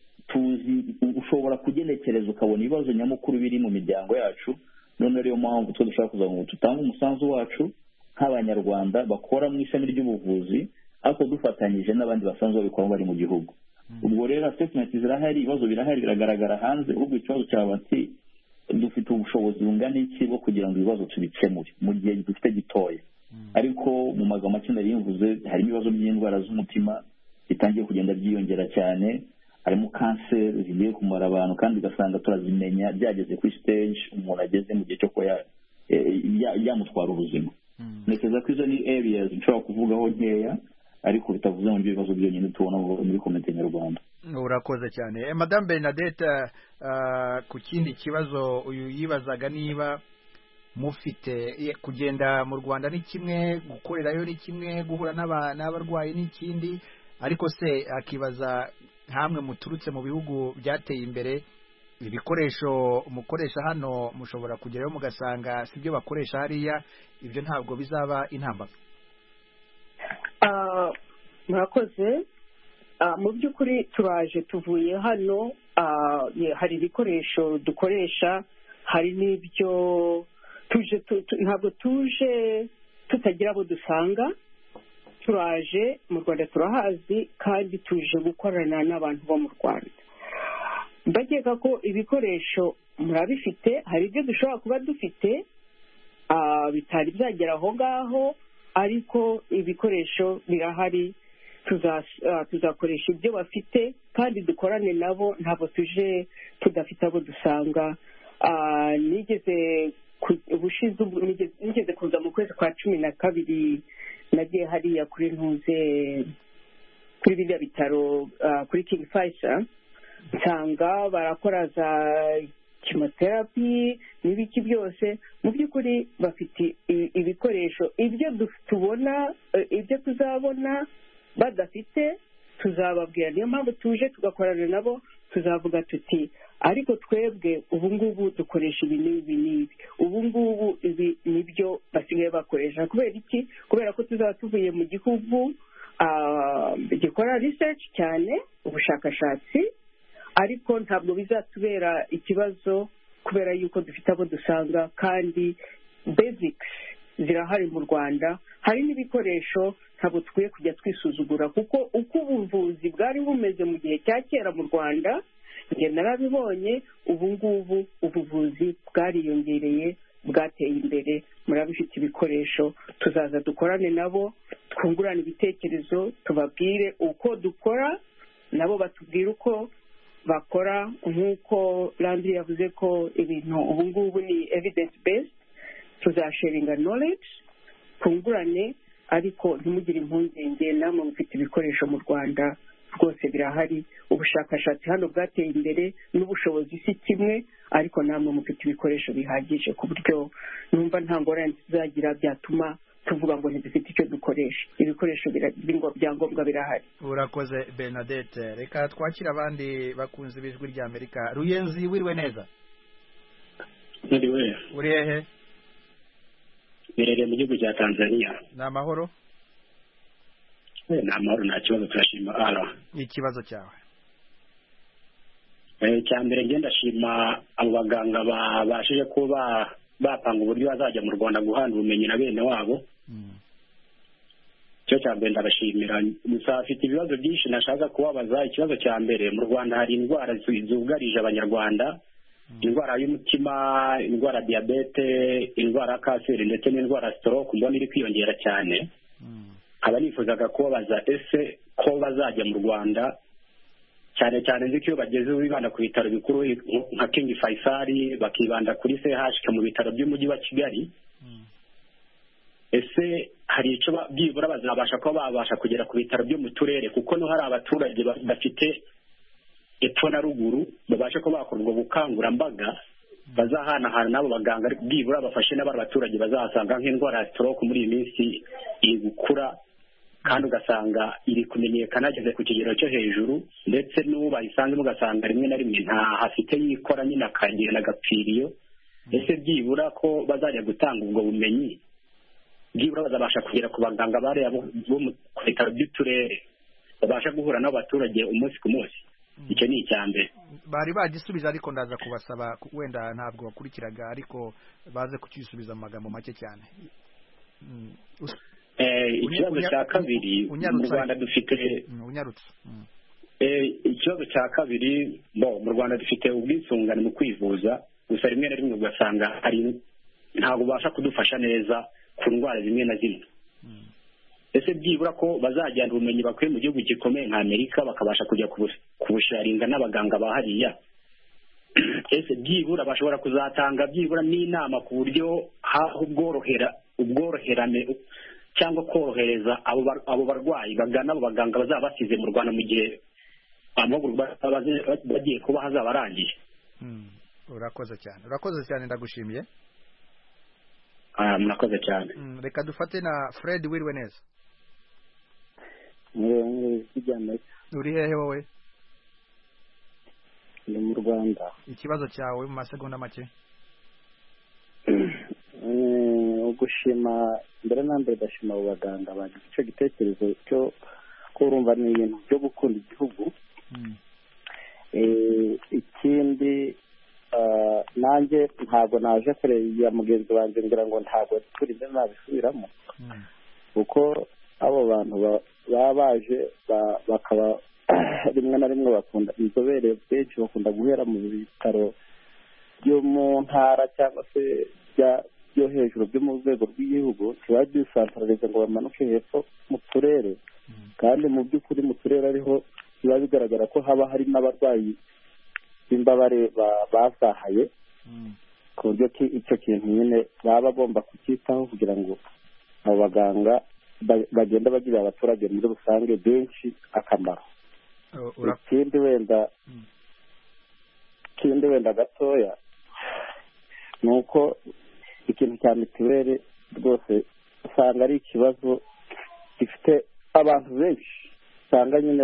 tuzi ushobora kugenekereza ukabona ibibazo nyamukuru biri mu miryango yacu. None rero mpamvu twe dushaka kuza ngo tutange umusanzu wacu nk'abanyarwanda bakora mu ishami ry'ubuvuzi, ariko dufatanyije n'abandi basanzwe babikora bari mu gihugu. Ubwo rero assessment zirahari, ibibazo birahari, biragaragara hanze. Ubwo ikibazo cyaba ati dufite ubushobozi bungana iki bwo kugira ngo ibibazo tubikemure mu gihe dufite gitoya. Ariko mu magambo make nari mvuze harimo ibibazo by'indwara z'umutima, bitangiye kugenda byiyongera cyane, harimo kanseri zigiye kumara abantu kandi ugasanga turazimenya byageze kuri stage umuntu ageze mu gihe cyo kuba yamutwara ubuzima. Ntekereza ko izo ni areas nshobora kuvugaho nkeya, ariko bitavuze ngo ibibazo byonyine tubona muri komite nyarwanda. Urakoze cyane. Madame Bernadette, uh, ku kindi kibazo uyu yibazaga niba mufite kugenda mu Rwanda ni kimwe, gukorerayo ni kimwe, guhura n'abarwayi ni ikindi, ariko se akibaza hamwe muturutse mu bihugu byateye imbere, ibikoresho mukoresha hano mushobora kugerayo mugasanga sibyo bakoresha hariya, ibyo ntabwo bizaba intambara? Uh, murakoze. Uh, mu by'ukuri turaje tuvuye hano, uh, hari ibikoresho dukoresha, hari n'ibyo tuje tu, tu, ntabwo tuje tutagira abo dusanga. Turaje mu Rwanda turahazi kandi tuje gukorana n'abantu bo mu Rwanda. Ndakeka ko ibikoresho murabifite, hari ibyo dushobora kuba dufite uh, bitari byagera aho ngaho, ariko ibikoresho birahari, tuzakoresha ibyo bafite kandi dukorane nabo, ntabwo tuje tudafite abo dusanga. Nigeze ubushize nigeze kuza mu kwezi kwa cumi na kabiri, nagiye hariya kuri ntuze kuri biriya bitaro kuri King Faisal, nsanga barakora za chemotherapy n'ibiki byose. Mu by'ukuri bafite ibikoresho, ibyo tubona ibyo tuzabona badafite tuzababwira, niyo mpamvu tuje tugakorana nabo, tuzavuga tuti ariko twebwe ubu ngubu dukoresha ibi n'ibi n'ibi, ubu ngubu ibi nibyo basigaye bakoresha. Kubera iki? Kubera ko tuzaba tuvuye mu gihugu gikora research cyane, ubushakashatsi, ariko ntabwo bizatubera ikibazo kubera yuko dufite abo dusanga kandi basics zirahari mu Rwanda. Hari n'ibikoresho ntabwo tukwiye kujya twisuzugura, kuko uko ubuvuzi bwari bumeze mu gihe cya kera mu Rwanda, njye narabibonye, ubu ngubu ubuvuzi bwariyongereye, bwateye imbere, murabifite ibikoresho. Tuzaza dukorane nabo, twungurane ibitekerezo, tubabwire uko dukora, nabo batubwire uko bakora. Nk'uko Landry yavuze ko ibintu ubu ngubu ni evidence based, tuzasharinga knowledge, twungurane, ariko ntimugire impungenge, namwe mufite ibikoresho mu Rwanda rwose birahari. Ubushakashatsi hano bwateye imbere n'ubushobozi si kimwe, ariko namwe mufite ibikoresho bihagije ku buryo numva nta ngorane tuzagira byatuma tuvuga ngo ntidufite icyo dukoresha. Ibikoresho byangombwa birahari. Urakoze Bernadette. Reka twakira abandi bakunze bijwi rya Amerika. Ruyenzi, wiriwe neza? Ndiwe. Uri hehe? Mirere mu gihugu cya Tanzania. Ni amahoro? Ni amahoro, nta kibazo, turashima. Ara ikibazo cyawe? Eh, cya mbere ngenda ndashima abo baganga babashije kuba bapanga uburyo bazajya mu Rwanda guhana ubumenyi na bene wabo. Cyo cya mbere ndabashimira. Gusa afite ibibazo byinshi nashaka kubabaza. Ikibazo cya mbere, mu Rwanda hari indwara zugarije abanyarwanda, indwara y'umutima, indwara diabete, indwara ya kanseri ndetse n'indwara stroke, mbona iri kwiyongera cyane. Aba nifuzaga kubabaza, ese ko bazajya mu Rwanda cyane cyane nzi ko iyo bageze bibanda ku bitaro bikuru nka King Faisal, bakibanda kuri C H K mu bitaro by'umujyi wa Kigali, ese hari icyo byibura bazabasha kuba babasha kugera ku bitaro byo mu turere, kuko no hari abaturage bafite epfo na ruguru babasha kuba bakora ubwo bukangurambaga, bazahanahana n'abo baganga, byibura bafashe n'abari abaturage bazahasanga nk'indwara ya stroke muri iyi minsi iri gukura kandi ugasanga iri kumenyekana ageze ku kigero cyo hejuru, ndetse n'ubu bayisanzemo ugasanga rimwe na rimwe nta hafite yikora nyine akagira n'agapfiriyo. Ese byibura ko bazajya gutanga ubwo bumenyi, byibura bazabasha kugera ku baganga bariya bo mu bitaro by'uturere, babasha guhura n'abaturage umunsi ku munsi. Icyo ni icya mbere. Bari bagisubiza, ariko ndaza kubasaba, wenda ntabwo bakurikiraga, ariko baze kukisubiza mu magambo make cyane. Ikibazo cya kabiri, mu Rwanda dufite unyarutse. Ikibazo cya kabiri, bo mu Rwanda dufite ubwisungane mu kwivuza, gusa rimwe na rimwe ugasanga hari ntabwo babasha kudufasha neza ku ndwara zimwe na zimwe. ese byibura ko bazajyana ubumenyi bakuye mu gihugu gikomeye nka Amerika bakabasha kujya kubusharinga n'abaganga ba hariya, ese byibura bashobora kuzatanga byibura n'inama ku buryo haho ubworohera ubworoherane cyangwa korohereza abo barwayi bagana abo baganga bazaba basize mu Rwanda mu gihe amahugurwa bagiye kuba hazaba arangiye. Urakoze cyane, urakoze cyane, ndagushimiye. Murakoze cyane. Reka dufate na Fred. Wiriwe neza? Uri hehe wowe? Ni mu Rwanda. Ikibazo cyawe mu masegonda make. Gushima mbere na mbere ndashima abo baganga bagize icyo gitekerezo cyo kurumva ni ibintu byo gukunda igihugu. Ikindi nanjye ntabwo naje kureba mugenzi wanjye ngira ngo ntabwo turi mbere nabisubiramo kuko abo bantu baba baje bakaba rimwe na rimwe bakunda inzobere benshi bakunda guhera mu bitaro byo mu ntara cyangwa se byo hejuru byo mu rwego rw'igihugu, ntibabyisantararize ngo bamanuke hepfo mu turere, kandi mu by'ukuri mu turere ariho biba bigaragara ko haba hari n'abarwayi b'imbabare bazahaye, ku buryo icyo kintu nyine baba bagomba kucyitaho kugira ngo abo baganga bagenda bagirira abaturage muri rusange benshi akamaro. Ikindi wenda ikindi wenda gatoya ni uko ikintu cya mituweli rwose usanga ari ikibazo gifite abantu benshi, usanga nyine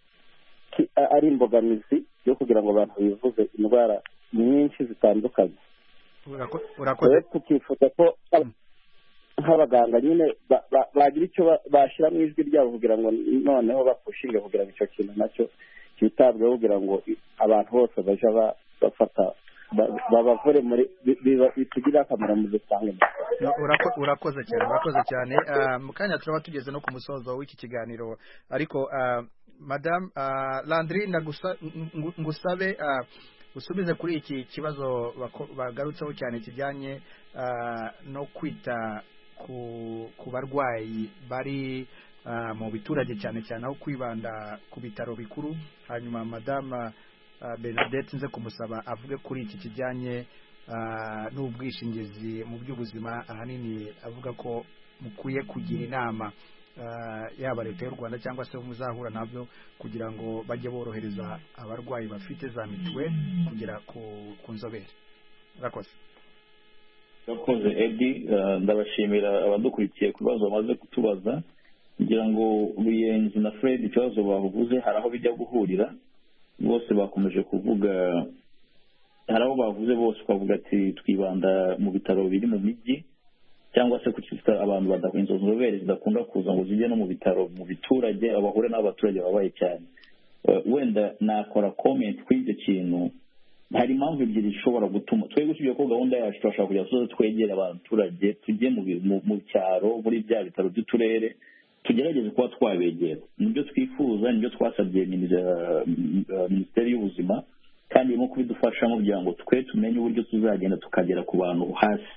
ari imbogamizi yo kugira ngo abantu bivuze indwara nyinshi zitandukanye. Urakoze. Tukifuza ko nk'abaganga nyine bagira icyo bashyira mu ijwi ryabo kugira ngo noneho bapushinge kugira ngo icyo kintu nacyo cyitabweho kugira ngo abantu bose baje bafata babavure muri bitugirira akamaro muri rusange. Urakoze cyane, urakoze cyane. Mu kanya turaba tugeze no ku musozo w'iki kiganiro, ariko Madame Landry ngusabe usubize kuri iki kibazo bagarutseho cyane kijyanye no kwita ku barwayi bari mu biturage cyane cyane aho kwibanda ku bitaro bikuru. Hanyuma Madame Bernadette nze kumusaba avuge kuri iki kijyanye n'ubwishingizi mu by'ubuzima, ahanini avuga ko mukwiye kugira inama yaba leta y'u Rwanda cyangwa se muzahura nabyo kugira ngo bajye borohereza abarwayi bafite za mituweli kugera ku nzobere. Urakoze. Urakoze Edi, ndabashimira abadukurikiye ku bibazo bamaze kutubaza. Ngira ngo Ruyenzi na Fred ikibazo bavuze hari aho bijya guhurira, bose bakomeje kuvuga, hari aho bavuze bose ukavuga ati twibanda mu bitaro biri mu mijyi cyangwa se kucyita abantu badakunze inzobere zidakunda kuza ngo zijye no mu bitaro mu biturage abahure n'abaturage babaye cyane. Wenda nakora comment kuri icyo kintu. Hari impamvu ebyiri zishobora gutuma twebwe tugiye ko gahunda yacu turashaka kujya tuze twegera abaturage, tujye mu cyaro muri bya bitaro by'uturere, tugerageze kuba twabegera. Nibyo twifuza, nibyo twasabye Minisiteri y'Ubuzima, kandi irimo kubidufashamo kugira ngo twe tumenye uburyo tuzagenda tukagera ku bantu hasi.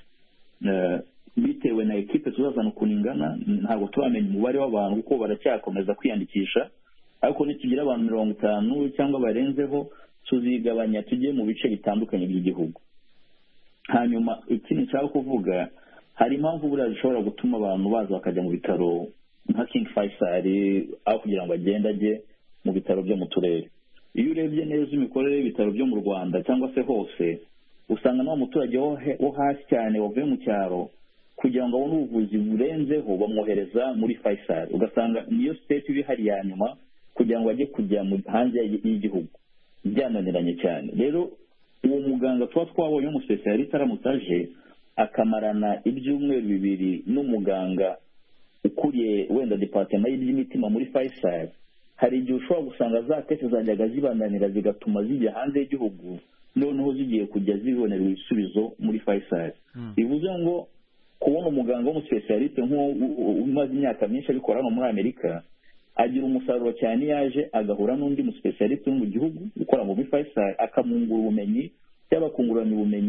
Bitewe na ekipe tuzazana ukuntu ingana, ntabwo turamenya umubare w'abantu kuko baracyakomeza kwiyandikisha, ariko nitugira abantu mirongo itanu cyangwa barenzeho tuzigabanya tujye mu bice bitandukanye by'igihugu. Hanyuma ikindi nshaka kuvuga, hari impamvu buriya zishobora gutuma abantu baza bakajya mu bitaro nka King Faisal aho kugira ngo agende ajye mu bitaro byo mu turere. Iyo urebye neza imikorere y'ibitaro byo mu Rwanda cyangwa se hose, usanga n'uwo muturage wo hasi cyane wavuye mu cyaro kugira ngo abone ubuvuzi burenzeho bamwohereza muri Faisal, ugasanga niyo state ibi hari ya nyuma kugira ngo ajye kujya hanze y'igihugu, byananiranye cyane. Rero uwo muganga tuba twabonye umusipesialiste aramutse aje akamarana ibyumweru bibiri n'umuganga ukuriye wenda departement y'iby'imitima muri Faisal, hari igihe ushobora gusanga za kese zajyaga zibananira zigatuma zijya hanze y'igihugu, noneho zigiye kujya zibonera ibisubizo muri Faisal. Bivuze ngo kubona umuganga w'umusipesialiste nk'umaze imyaka myinshi abikora hano muri Amerika agira umusaruro cyane yaje agahura n'undi musipesialiste wo mu gihugu ukora muri Faisal akamungura ubumenyi cyangwa akungurana ubumenyi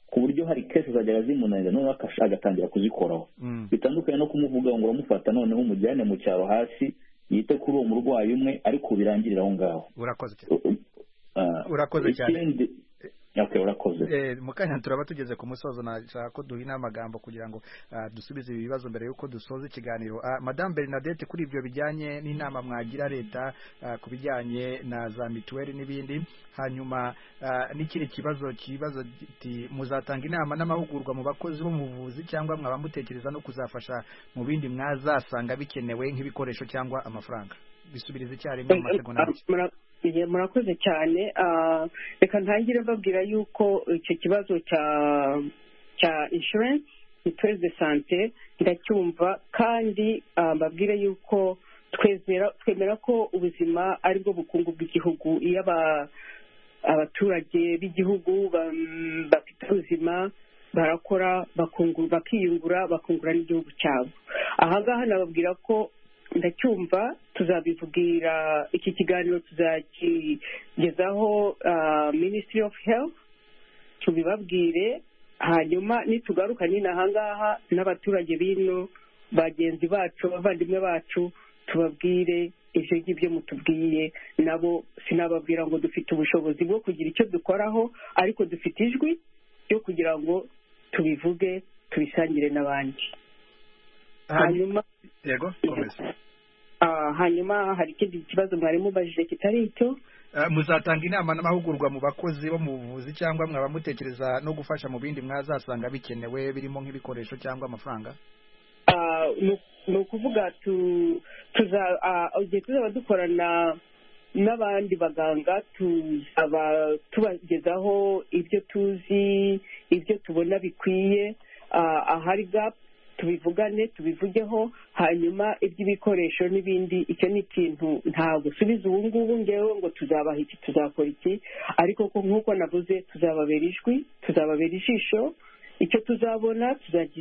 ku buryo hari kese zajyaga zimunanira noneho agatangira kuzikoraho bitandukanye no kumuvuga ngo uramufata noneho umujyane mu cyaro hasi yite kuri uwo murwayi umwe ariko birangirira aho ngaho. Urakoze cyane urakoze cyane Okay, urakoze. Eh mukanya turaba tugeze ku musozo nashaka ko duhina amagambo kugira ngo uh, dusubize ibibazo mbere yuko dusoza ikiganiro. Uh, Madame Bernadette, kuri ibyo bijyanye n'inama mwagira leta uh, kubijyanye na za mituweli n'ibindi, hanyuma uh, n'ikindi kibazo kibazo ati muzatanga inama n'amahugurwa mu bakozi bo mu buvuzi cyangwa mwaba mutekereza no kuzafasha mu bindi mwazasanga bikenewe nk'ibikoresho cyangwa amafaranga? Bisubirize cyari mu masegonda make. Murakoze cyane. Reka ntangire mbabwira yuko icyo kibazo cya cya insurance mituweli de sante ndacyumva, kandi mbabwire yuko twezera twemera ko ubuzima ari bwo bukungu bw'igihugu. Iyo abaturage b'igihugu bafite ubuzima barakora bakiyungura bakungura n'igihugu cyabo. Aha ngaha nababwira ko ndacyumva, tuzabivugira iki kiganiro tuzakigezaho Ministry of Health tubibabwire, hanyuma nitugaruka nyine aha ngaha n'abaturage bino bagenzi bacu abavandimwe bacu tubabwire ibyo ngibyo mutubwiye. Nabo sinababwira ngo dufite ubushobozi bwo kugira icyo dukoraho, ariko dufite ijwi ryo kugira ngo tubivuge tubisangire n'abandi. Hanyuma yego komeza. Ah hanyuma hari ikindi kibazo mwari mubajije kitari icyo. Muzatanga inama n'amahugurwa mu bakozi bo mu buvuzi cyangwa mwaba mutekereza no gufasha mu bindi mwazasanga bikenewe birimo nk'ibikoresho cyangwa amafaranga? Ah ni ukuvuga tuza igihe tuzaba dukorana n'abandi baganga tuzaba tubagezaho ibyo tuzi, ibyo tubona bikwiye, ahari gap tubivugane tubivugeho, hanyuma iby'ibikoresho n'ibindi icyo ni ikintu ntabwo subiza ubu ngubu ngewe ngo tuzabaha iki tuzakora iki, ariko ko nk'uko navuze tuzababera ijwi, tuzababera ijisho. Icyo tuzabona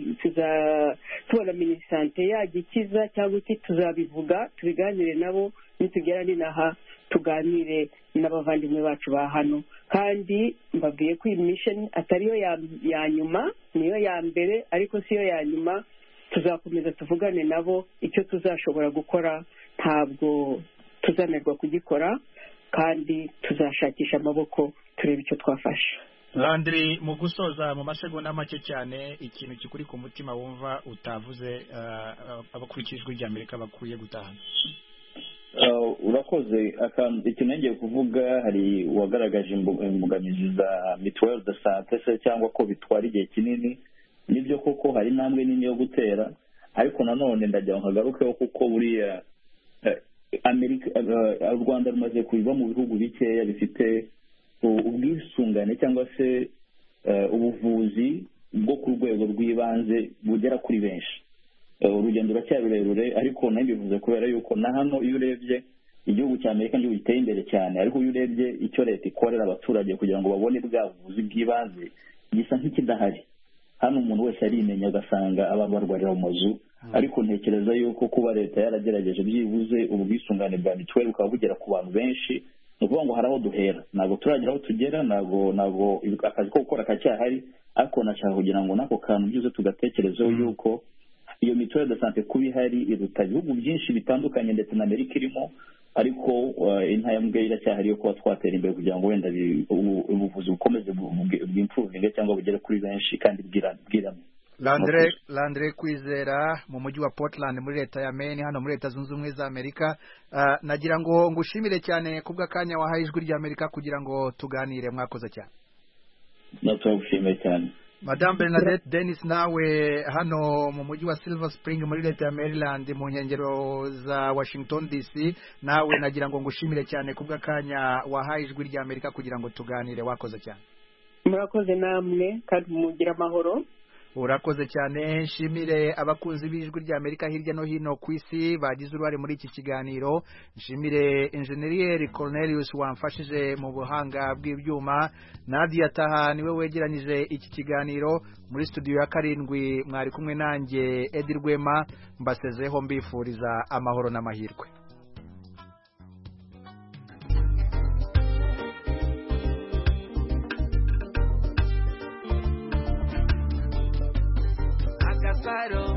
tubona minisante yajya ikiza cyangwa iki tuzabivuga tubiganire nabo, nitugera n'inaha tuganire n'abavandimwe bacu ba hano. Kandi mbabwiye ko iyi mission atariyo ya nyuma, niyo ya mbere ariko siyo ya nyuma. Tuzakomeza tuvugane nabo, icyo tuzashobora gukora ntabwo tuzanirwa kugikora, kandi tuzashakisha amaboko turebe icyo twafasha. Landry, mu gusoza mu masegonda make cyane, ikintu kikuri ku mutima wumva utavuze abakurikijwe ry'Amerika bakwiye gutahana? Urakoze. Ikintu ngiye kuvuga, hari wagaragaje imbogamizi za mituweli de sante se cyangwa ko bitwara igihe kinini. Nibyo koko hari intambwe nini yo gutera, ariko nanone ndagira ngo nkagarukeho kuko buriya Amerika u Rwanda rumaze kuva mu bihugu bikeya bifite ubwisungane cyangwa se ubuvuzi bwo ku rwego rw'ibanze bugera kuri benshi. Urugendo ruracyari rurerure, ariko nayo bivuze kubera yuko na hano iyo urebye igihugu cya Amerika n'igihugu giteye imbere cyane, ariko iyo urebye icyo leta ikorera abaturage kugira ngo babone bwa buvuzi bw'ibanze gisa nk'ikidahari. Hano umuntu wese arimenya agasanga aba barwarira mu mazu, ariko ntekereza yuko kuba leta yaragerageje byibuze ubwisungane bwa mituweli bukaba bugera ku bantu benshi, ni ukuvuga ngo hari aho duhera. Ntabwo turagira aho tugera, ntabwo ntabwo akazi ko gukora kacyahari, ariko nashaka kugira ngo n'ako kantu byose tugatekerezeho yuko iyo mituweli de sante kuba ihari iruta ibihugu byinshi bitandukanye ndetse na Amerika irimo, ariko intambwe iracyahari yo kuba twatera imbere kugira ngo wenda ubuvuzi bukomeze bw'imfururinge cyangwa bugere kuri benshi kandi bwirame. Landry Landry Kwizera mu mujyi wa Portland muri leta ya Maine hano muri leta zunze ubumwe za Amerika. Uh, nagira ngo ngushimire cyane kubw'akanya wahaye ijwi ry'Amerika kugira ngo tuganire. Mwakoze cyane. Natugushimiye cyane. Madame Bernadette Dennis, nawe hano mu mujyi wa Silver Spring muri leta ya Maryland mu nkengero za Washington D C, nawe nagira ngo ngushimire cyane kubw'akanya wahaye ijwi ry'Amerika kugira ngo tuganire. Wakoze cyane. Murakoze namwe kandi mugira amahoro. Urakoze cyane. Nshimire abakunzi b'ijwi ry'Amerika hirya no hino ku isi bagize uruhare muri iki kiganiro. Nshimire Engineer Cornelius wamfashije mu buhanga bw'ibyuma. Nadia Taha niwe wegeranyije iki kiganiro. Muri studio ya karindwi mwari kumwe nanjye Edi Rwema, mbasezeho mbifuriza amahoro n'amahirwe. Agasaro